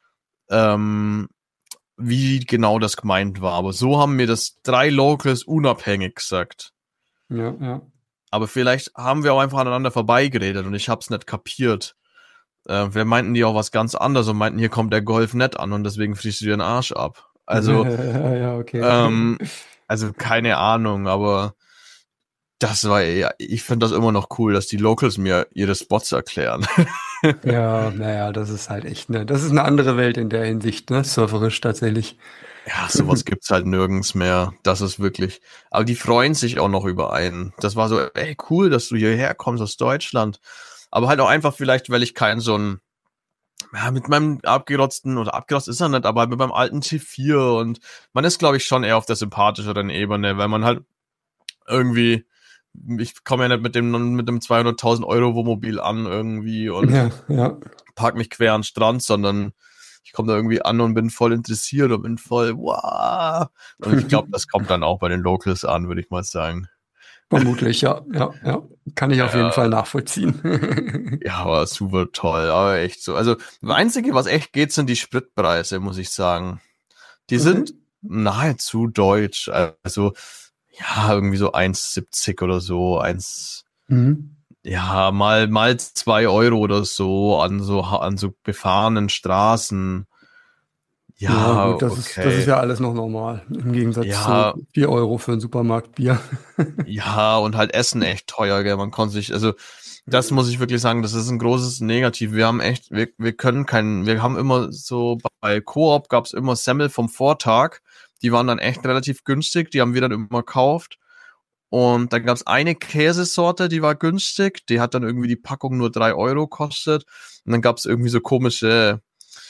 ähm, wie genau das gemeint war. Aber so haben mir das drei Locals unabhängig gesagt. Ja, ja. Aber vielleicht haben wir auch einfach aneinander vorbeigeredet und ich hab's nicht kapiert. Äh, wir meinten die auch was ganz anderes und meinten, hier kommt der Golf nicht an und deswegen friest du dir den Arsch ab. Also, ja, okay. ähm, also keine Ahnung, aber das war ja, ich finde das immer noch cool, dass die Locals mir ihre Spots erklären. Ja, naja, das ist halt echt, ne, das ist eine andere Welt in der Hinsicht, ne, surferisch tatsächlich. Ja, sowas gibt's halt nirgends mehr. Das ist wirklich, aber die freuen sich auch noch über einen. Das war so, ey, cool, dass du hierher kommst aus Deutschland. Aber halt auch einfach vielleicht, weil ich kein so ein, ja, mit meinem abgerotzten, oder abgerotzt ist er nicht, aber mit meinem alten T vier und man ist, glaube ich, schon eher auf der sympathischeren Ebene, weil man halt irgendwie, ich komme ja nicht mit dem mit dem zweihunderttausend Euro Wohnmobil an irgendwie und Ja, ja. park mich quer an den Strand, sondern ich komme da irgendwie an und bin voll interessiert und bin voll, wow. Und ich glaube, das kommt dann auch bei den Locals an, würde ich mal sagen. Vermutlich, ja, ja, ja. Kann ich auf Ja. jeden Fall nachvollziehen. Ja, aber super toll, aber echt so. Also, das Einzige, was echt geht, sind die Spritpreise, muss ich sagen. Die Okay. sind nahezu deutsch. Also, ja, irgendwie so eins siebzig oder so, eins, Mhm. ja, mal, mal zwei Euro oder so an so, an so befahrenen Straßen. Ja, Ja, gut, das okay. ist, das ist ja alles noch normal. Im Gegensatz Ja. zu vier Euro für ein Supermarktbier. Ja, und halt Essen echt teuer, gell. Man konnte sich, also, das muss ich wirklich sagen, das ist ein großes Negativ. Wir haben echt, wir, wir können keinen, wir haben immer so, bei Coop gab's immer Semmel vom Vortag. Die waren dann echt relativ günstig, die haben wir dann immer gekauft. Und dann gab's eine Käsesorte, die war günstig, die hat dann irgendwie die Packung nur drei Euro gekostet. Und dann gab's irgendwie so komische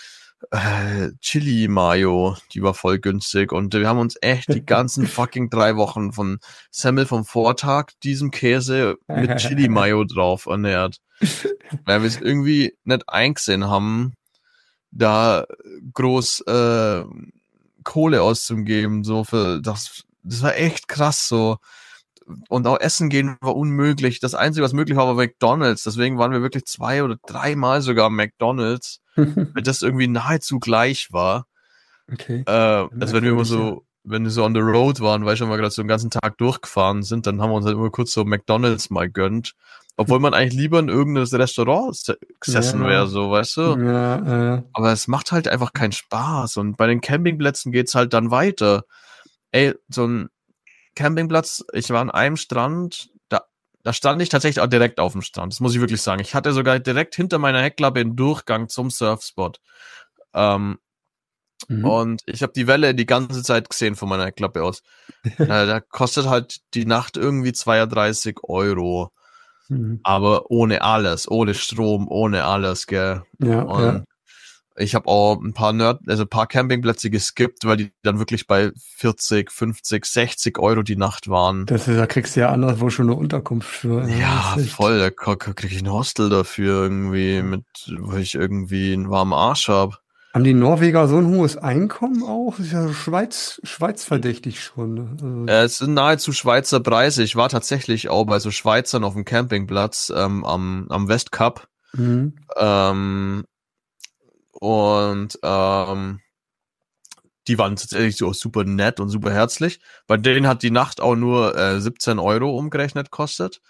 äh, Chili-Mayo, die war voll günstig. Und wir haben uns echt die ganzen fucking drei Wochen von Semmel vom Vortag, diesem Käse mit Chili-Mayo drauf ernährt. Weil wir es irgendwie nicht eingesehen haben, da groß äh, Kohle auszugeben, so für das, das war echt krass so. Und auch essen gehen war unmöglich. Das Einzige, was möglich war, war McDonald's. Deswegen waren wir wirklich zwei oder dreimal sogar am McDonald's, weil das irgendwie nahezu gleich war. Okay. Äh, also wenn wir immer Merkwürdig, ja. so, wenn wir so on the road waren, weil schon mal gerade so den ganzen Tag durchgefahren sind, dann haben wir uns halt immer kurz so McDonald's mal gönnt. Obwohl man eigentlich lieber in irgendein Restaurant se- gesessen Ja. wäre, so, weißt du? Ja, äh, Aber es macht halt einfach keinen Spaß. Und bei den Campingplätzen geht's halt dann weiter. Ey, so ein Campingplatz, ich war an einem Strand, da, da stand ich tatsächlich auch direkt auf dem Strand. Das muss ich wirklich sagen. Ich hatte sogar direkt hinter meiner Heckklappe einen Durchgang zum Surfspot. Ähm, Mhm. Und ich habe die Welle die ganze Zeit gesehen von meiner Klappe aus. äh, da kostet halt die Nacht irgendwie zweiunddreißig Euro. Mhm. Aber ohne alles, ohne Strom, ohne alles, gell. Ja, Und ja. ich habe auch ein paar Nerd, also ein paar Campingplätze geskippt, weil die dann wirklich bei vierzig, fünfzig, sechzig Euro die Nacht waren. Das ist, da kriegst du ja anderswo schon eine Unterkunft für. Ne? Ja, Das ist echt- voll. Da k- k- krieg ich ein Hostel dafür irgendwie, mit, wo ich irgendwie einen warmen Arsch hab. Haben die Norweger so ein hohes Einkommen auch? Das ist ja so Schweiz, Schweiz verdächtig schon. Ne? Also, Äh, Es sind nahezu Schweizer Preise. Ich war tatsächlich auch bei so Schweizern auf dem Campingplatz ähm, am, am Westkap. mhm. Ähm, und ähm, die waren tatsächlich so super nett und super herzlich. Bei denen hat die Nacht auch nur äh, siebzehn Euro umgerechnet kostet.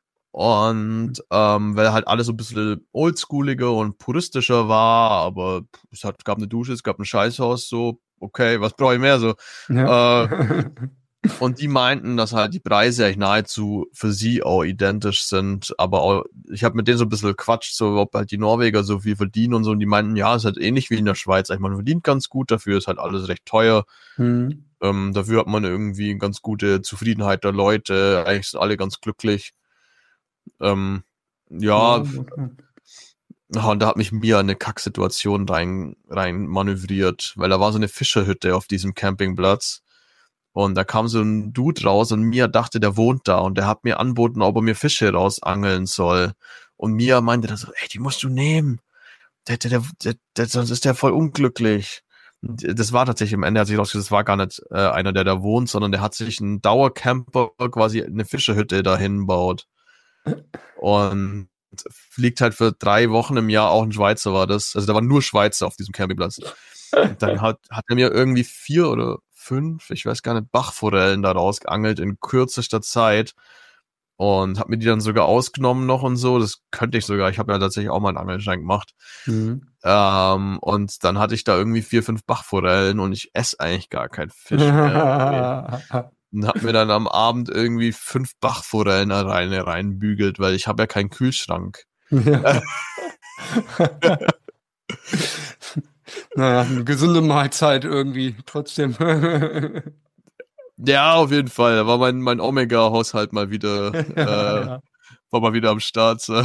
Und ähm, weil halt alles so ein bisschen oldschooliger und puristischer war, aber es hat, gab eine Dusche, es gab ein Scheißhaus, so, okay, was brauche ich mehr so? Ja. Äh, und die meinten, dass halt die Preise eigentlich nahezu für sie auch identisch sind, aber auch, ich habe mit denen so ein bisschen gequatscht, so ob halt die Norweger so viel verdienen und so, und die meinten, ja, es ist halt ähnlich wie in der Schweiz, ich meine, man verdient ganz gut, dafür ist halt alles recht teuer, mhm. ähm, dafür hat man irgendwie eine ganz gute Zufriedenheit der Leute, eigentlich sind alle ganz glücklich. Ähm, ja, Ja, okay. und da hat mich Mia eine Kacksituation rein, rein manövriert, weil da war so eine Fischerhütte auf diesem Campingplatz. Und da kam so ein Dude raus und Mia dachte, der wohnt da, und der hat mir anboten, ob er mir Fische rausangeln soll. Und Mia meinte dann so, ey, die musst du nehmen. Der, der, der, der, der, sonst ist der voll unglücklich. Und das war tatsächlich am Ende, hat sich rausgestellt, das war gar nicht äh, einer, der da wohnt, sondern der hat sich einen Dauercamper, quasi eine Fischerhütte dahin baut. Und fliegt halt für drei Wochen im Jahr, auch ein Schweizer war das. Also da waren nur Schweizer auf diesem Campingplatz. Und dann hat, hat er mir irgendwie vier oder fünf, ich weiß gar nicht, Bachforellen da rausgeangelt in kürzester Zeit. Und hat mir die dann sogar ausgenommen noch und so. Das könnte ich sogar. Ich habe ja tatsächlich auch mal einen Angelschein gemacht. Mhm. Ähm, und dann hatte ich da irgendwie vier, fünf Bachforellen und ich esse eigentlich gar keinen Fisch mehr. Und hab mir dann am Abend irgendwie fünf Bachforellen rein, reinbügelt, weil ich habe ja keinen Kühlschrank. Ja. Naja, eine gesunde Mahlzeit irgendwie trotzdem. Ja, auf jeden Fall. Da war mein, mein Omega-Haushalt mal wieder, äh, Ja, war mal wieder am Start. So.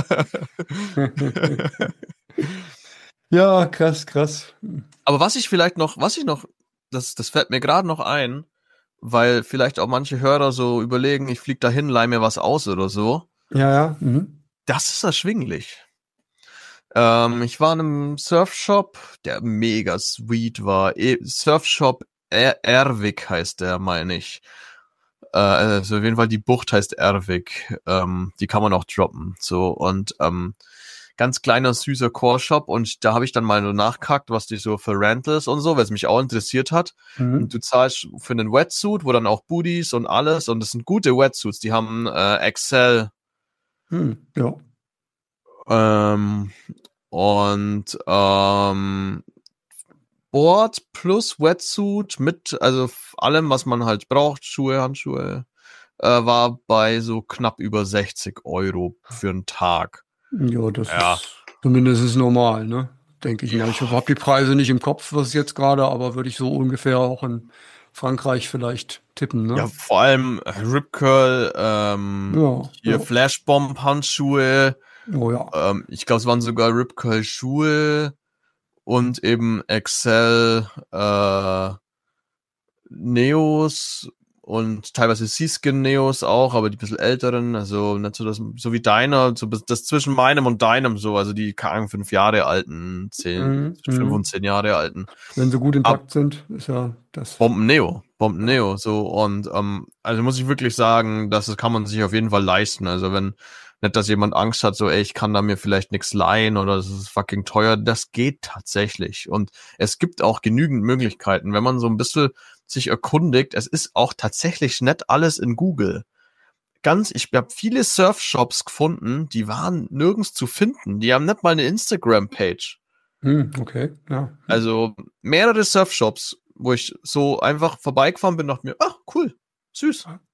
ja, krass, krass. Aber was ich vielleicht noch, was ich noch, das, das fällt mir gerade noch ein, weil vielleicht auch manche Hörer so überlegen, ich flieg dahin, leih mir was aus oder so. Ja, ja. Mhm. Das ist erschwinglich. Ähm, ich war in einem Surfshop, der mega sweet war. E Surfshop er Ervik heißt der, meine ich. Äh, also auf jeden Fall die Bucht heißt Ervik. Ähm, die kann man auch droppen. So, und ähm, ganz kleiner, süßer Core-Shop, und da habe ich dann mal so nachgehakt, was die so für Rentals und so, weil es mich auch interessiert hat. Mhm. Und du zahlst für einen Wetsuit, wo dann auch Booties und alles, und das sind gute Wetsuits, die haben äh, Excel. Mhm. Ja. Ähm, und ähm, Board plus Wetsuit mit, also allem, was man halt braucht, Schuhe, Handschuhe, äh, war bei so knapp über sechzig Euro für einen Tag. Ja, das Ja. ist zumindest normal, ne? Denke ich Ja. mal. Ich habe die Preise nicht im Kopf, was jetzt gerade, aber würde ich so ungefähr auch in Frankreich vielleicht tippen, ne? Ja, vor allem Rip Curl, ähm, Ja, hier ja. Flashbomb-Handschuhe, Oh ja. ähm, ich glaube, es waren sogar Rip Curl-Schuhe und eben Excel, äh, Neos und teilweise Seaskin Neos auch, aber die bisschen älteren, also nicht so das, so wie deiner, so das zwischen meinem und deinem so, also die keine Ahnung, fünf Jahre alten, zehn, Mhm. fünf Mhm. und zehn Jahre alten. Wenn sie gut Ab intakt sind, ist ja das. Bomben Neo, Bomben Neo, so, und ähm, also muss ich wirklich sagen, das kann man sich auf jeden Fall leisten. Also wenn nicht, dass jemand Angst hat, so, ey, ich kann da mir vielleicht nichts leihen oder das ist fucking teuer, das geht tatsächlich. Und es gibt auch genügend Möglichkeiten, wenn man so ein bisschen sich erkundigt. Es ist auch tatsächlich nicht alles in Google. Ganz, ich habe viele Surfshops gefunden, die waren nirgends zu finden. Die haben nicht mal eine Instagram-Page. Hm, okay, ja. Also mehrere Surfshops, wo ich so einfach vorbeigefahren bin und dachte mir, ach, cool, süß.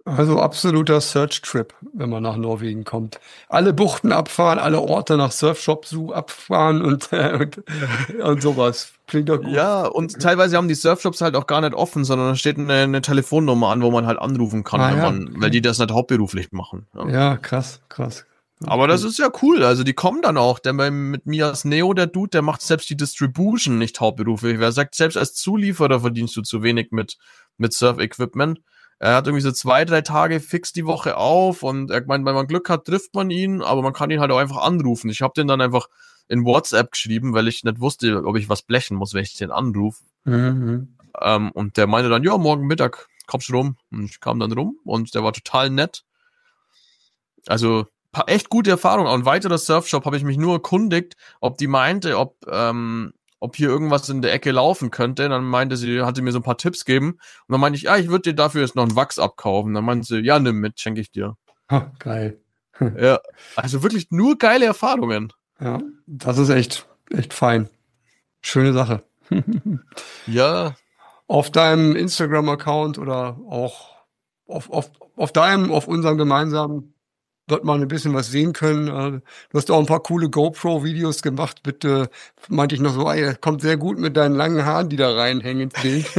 Also absoluter Search-Trip, wenn man nach Norwegen kommt. Alle Buchten abfahren, alle Orte nach Surfshops abfahren und, äh, und, und sowas. Klingt doch gut. Ja, und teilweise haben die Surfshops halt auch gar nicht offen, sondern da steht eine, eine Telefonnummer an, wo man halt anrufen kann, Ah, wenn ja. man, weil die das nicht hauptberuflich machen. Ja. Ja, krass, krass. Aber das ist ja cool, also die kommen dann auch, denn bei, mit Mias Neo, der Dude, der macht selbst die Distribution nicht hauptberuflich. Wer sagt, selbst als Zulieferer verdienst du zu wenig mit, mit Surf-Equipment. Er hat irgendwie so zwei, drei Tage fix die Woche auf und er meint, wenn man Glück hat, trifft man ihn, aber man kann ihn halt auch einfach anrufen. Ich habe den dann einfach in WhatsApp geschrieben, weil ich nicht wusste, ob ich was blechen muss, wenn ich den anrufe. Mhm. Ähm, und der meinte dann, ja, morgen Mittag kommst du rum. Und ich kam dann rum und der war total nett. Also echt gute Erfahrung. Ein weiterer Surfshop habe ich mich nur erkundigt, ob die meinte, ob ähm, ob hier irgendwas in der Ecke laufen könnte. Dann meinte sie, hatte mir so ein paar Tipps gegeben. Und dann meinte ich, ja, ich würde dir dafür jetzt noch einen Wachs abkaufen. Dann meinte sie, ja, nimm mit, schenke ich dir. Ha, geil. Ja, also wirklich nur geile Erfahrungen. Ja, das ist echt, echt fein. Schöne Sache. Ja. Auf deinem Instagram-Account oder auch auf, auf, auf deinem, auf unserem gemeinsamen wird man ein bisschen was sehen können. Du hast auch ein paar coole GoPro-Videos gemacht. Bitte meinte ich noch so, ey, kommt sehr gut mit deinen langen Haaren, die da reinhängen ins Bild.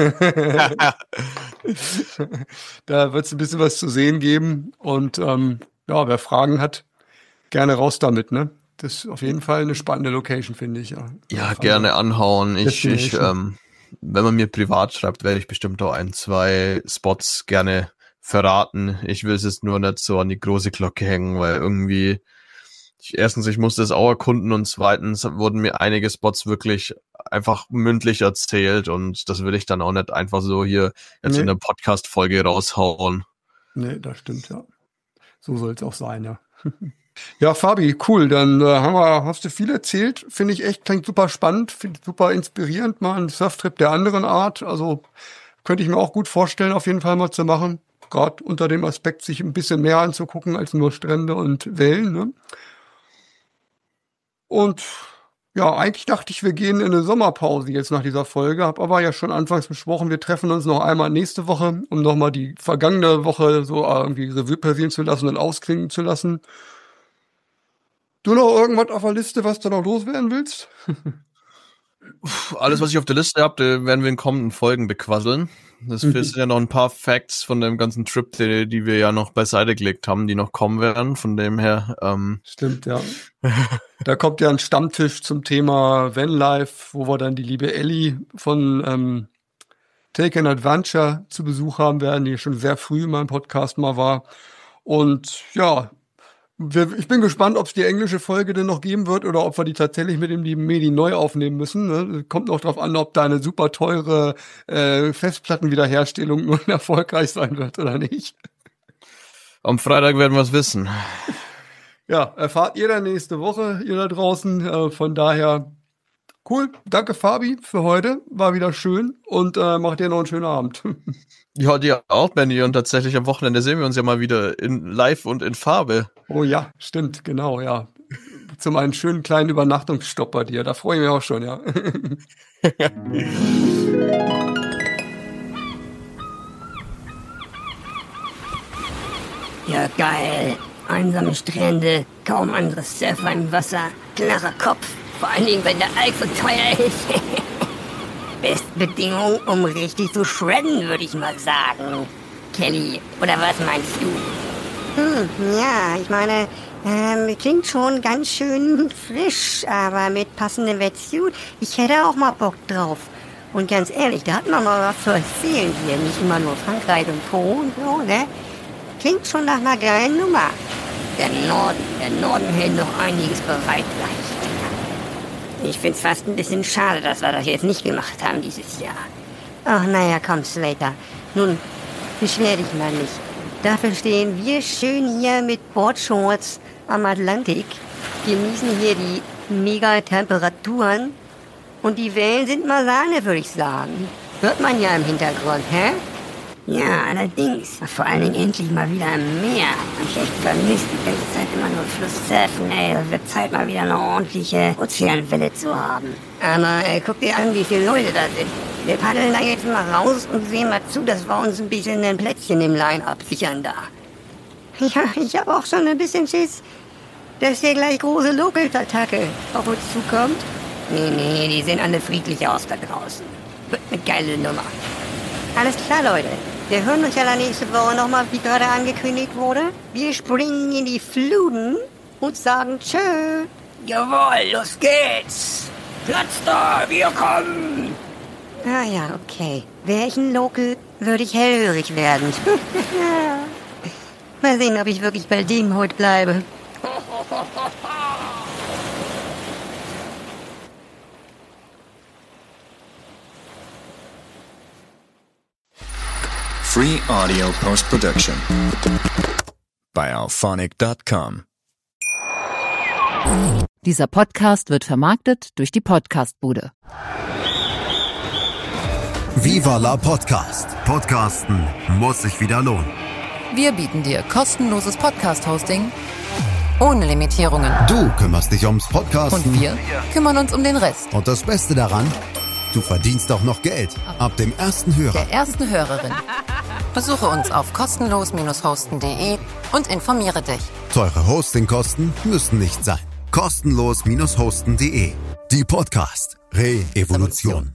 Da wird es ein bisschen was zu sehen geben. Und ähm, ja, wer Fragen hat, gerne raus damit, ne? Das ist auf jeden Fall eine spannende Location, finde ich. Ja, ja gerne anhauen. Ich, ich ähm, wenn man mir privat schreibt, werde ich bestimmt auch ein, zwei Spots gerne verraten. Ich will es jetzt nur nicht so an die große Glocke hängen, weil irgendwie ich, erstens, ich musste es auch erkunden und zweitens wurden mir einige Spots wirklich einfach mündlich erzählt und das will ich dann auch nicht einfach so hier jetzt nee. in der Podcast-Folge raushauen. Nee, das stimmt, ja. So soll es auch sein, ja. Ja, Fabi, cool. Dann äh, haben wir, hast du viel erzählt. Finde ich echt, klingt super spannend, finde super inspirierend, mal ein Surftrip der anderen Art. Also könnte ich mir auch gut vorstellen, auf jeden Fall mal zu machen. Gerade unter dem Aspekt, sich ein bisschen mehr anzugucken als nur Strände und Wellen. Ne? Und ja, eigentlich dachte ich, wir gehen in eine Sommerpause jetzt nach dieser Folge. Hab aber ja schon anfangs besprochen, wir treffen uns noch einmal nächste Woche, um nochmal die vergangene Woche so irgendwie Revue passieren zu lassen und ausklingen zu lassen. Du noch irgendwas auf der Liste, was du noch loswerden willst? Alles, was ich auf der Liste habe, werden wir in kommenden Folgen bequasseln. Das mhm. sind ja noch ein paar Facts von dem ganzen Trip, die, die wir ja noch beiseite gelegt haben, die noch kommen werden. Von dem her. Ähm Stimmt, ja. Da kommt ja ein Stammtisch zum Thema Vanlife, wo wir dann die liebe Ellie von ähm, Take an Adventure zu Besuch haben werden, die schon sehr früh in meinem Podcast mal war. Und ja, ich bin gespannt, ob es die englische Folge denn noch geben wird oder ob wir die tatsächlich mit dem lieben Medi neu aufnehmen müssen. Ne? Kommt noch drauf an, ob da eine super teure äh, Festplattenwiederherstellung nun erfolgreich sein wird oder nicht. Am Freitag werden wir es wissen. Ja, erfahrt ihr dann nächste Woche, ihr da draußen. Äh, von daher, cool. Danke, Fabi, für heute. War wieder schön und äh, macht dir noch einen schönen Abend. Ja, dir auch, Benny. Und tatsächlich am Wochenende sehen wir uns ja mal wieder in live und in Farbe. Oh ja, stimmt, genau, ja. Zum einen schönen kleinen Übernachtungsstopp bei dir. Da freue ich mich auch schon, ja. Ja, geil. Einsame Strände, kaum andere Surfer im Wasser, klarer Kopf. Vor allen Dingen, wenn der Alk so teuer ist. Beste Bedingung, um richtig zu shredden, würde ich mal sagen. Kelly, oder was meinst du? Hm, ja, ich meine, ähm, klingt schon ganz schön frisch, aber mit passendem Wetsuit, ich hätte auch mal Bock drauf. Und ganz ehrlich, da hat man mal was zu erzählen hier, nicht immer nur Frankreich und Po und so, ne? Klingt schon nach einer geilen Nummer. Der Norden, der Norden hält noch einiges bereit, sag ich. Ich find's fast ein bisschen schade, dass wir das jetzt nicht gemacht haben dieses Jahr. Ach, naja, komm, Slater. Nun, beschwer dich mal nicht. Dafür stehen wir schön hier mit Boardshorts am Atlantik, genießen hier die Mega-Temperaturen und die Wellen sind mal Sahne, würde ich sagen. Hört man ja im Hintergrund, hä? Ja, allerdings. Vor allen Dingen endlich mal wieder im Meer. Hab ich echt vermisst, die ganze Zeit immer nur Flusssurfen, ey. Es wird Zeit, mal wieder eine ordentliche Ozeanwelle zu haben. Aber äh, guck dir an, wie viele Leute da sind. Wir paddeln da jetzt mal raus und sehen mal zu, dass wir uns ein bisschen ein Plätzchen im Line-Up sichern da. Ja, ich habe auch schon ein bisschen Schiss, dass der gleich große Locals-Attacke auf uns zukommt. Nee, nee, die sehen alle friedlich aus da draußen. Wird eine geile Nummer. Alles klar, Leute. Wir hören uns ja dann nächste Woche nochmal, wie gerade angekündigt wurde. Wir springen in die Fluten und sagen tschö. Jawohl, los geht's. Platz da, wir kommen. Ah ja, okay. Wäre ich ein Local, würde ich hellhörig werden. Mal sehen, ob ich wirklich bei dem heute bleibe. Free Audio Post-Production bei auphonic Punkt com. Dieser Podcast wird vermarktet durch die Podcastbude. Viva la Podcast. Podcasten muss sich wieder lohnen. Wir bieten dir kostenloses Podcast-Hosting ohne Limitierungen. Du kümmerst dich ums Podcasten. Und wir kümmern uns um den Rest. Und das Beste daran, du verdienst auch noch Geld. Ab dem ersten Hörer. Der ersten Hörerin. Besuche uns auf kostenlos Bindestrich hosten Punkt de und informiere dich. Teure Hostingkosten müssen nicht sein. kostenlos Bindestrich hosten Punkt de. Die Podcast Re-Evolution.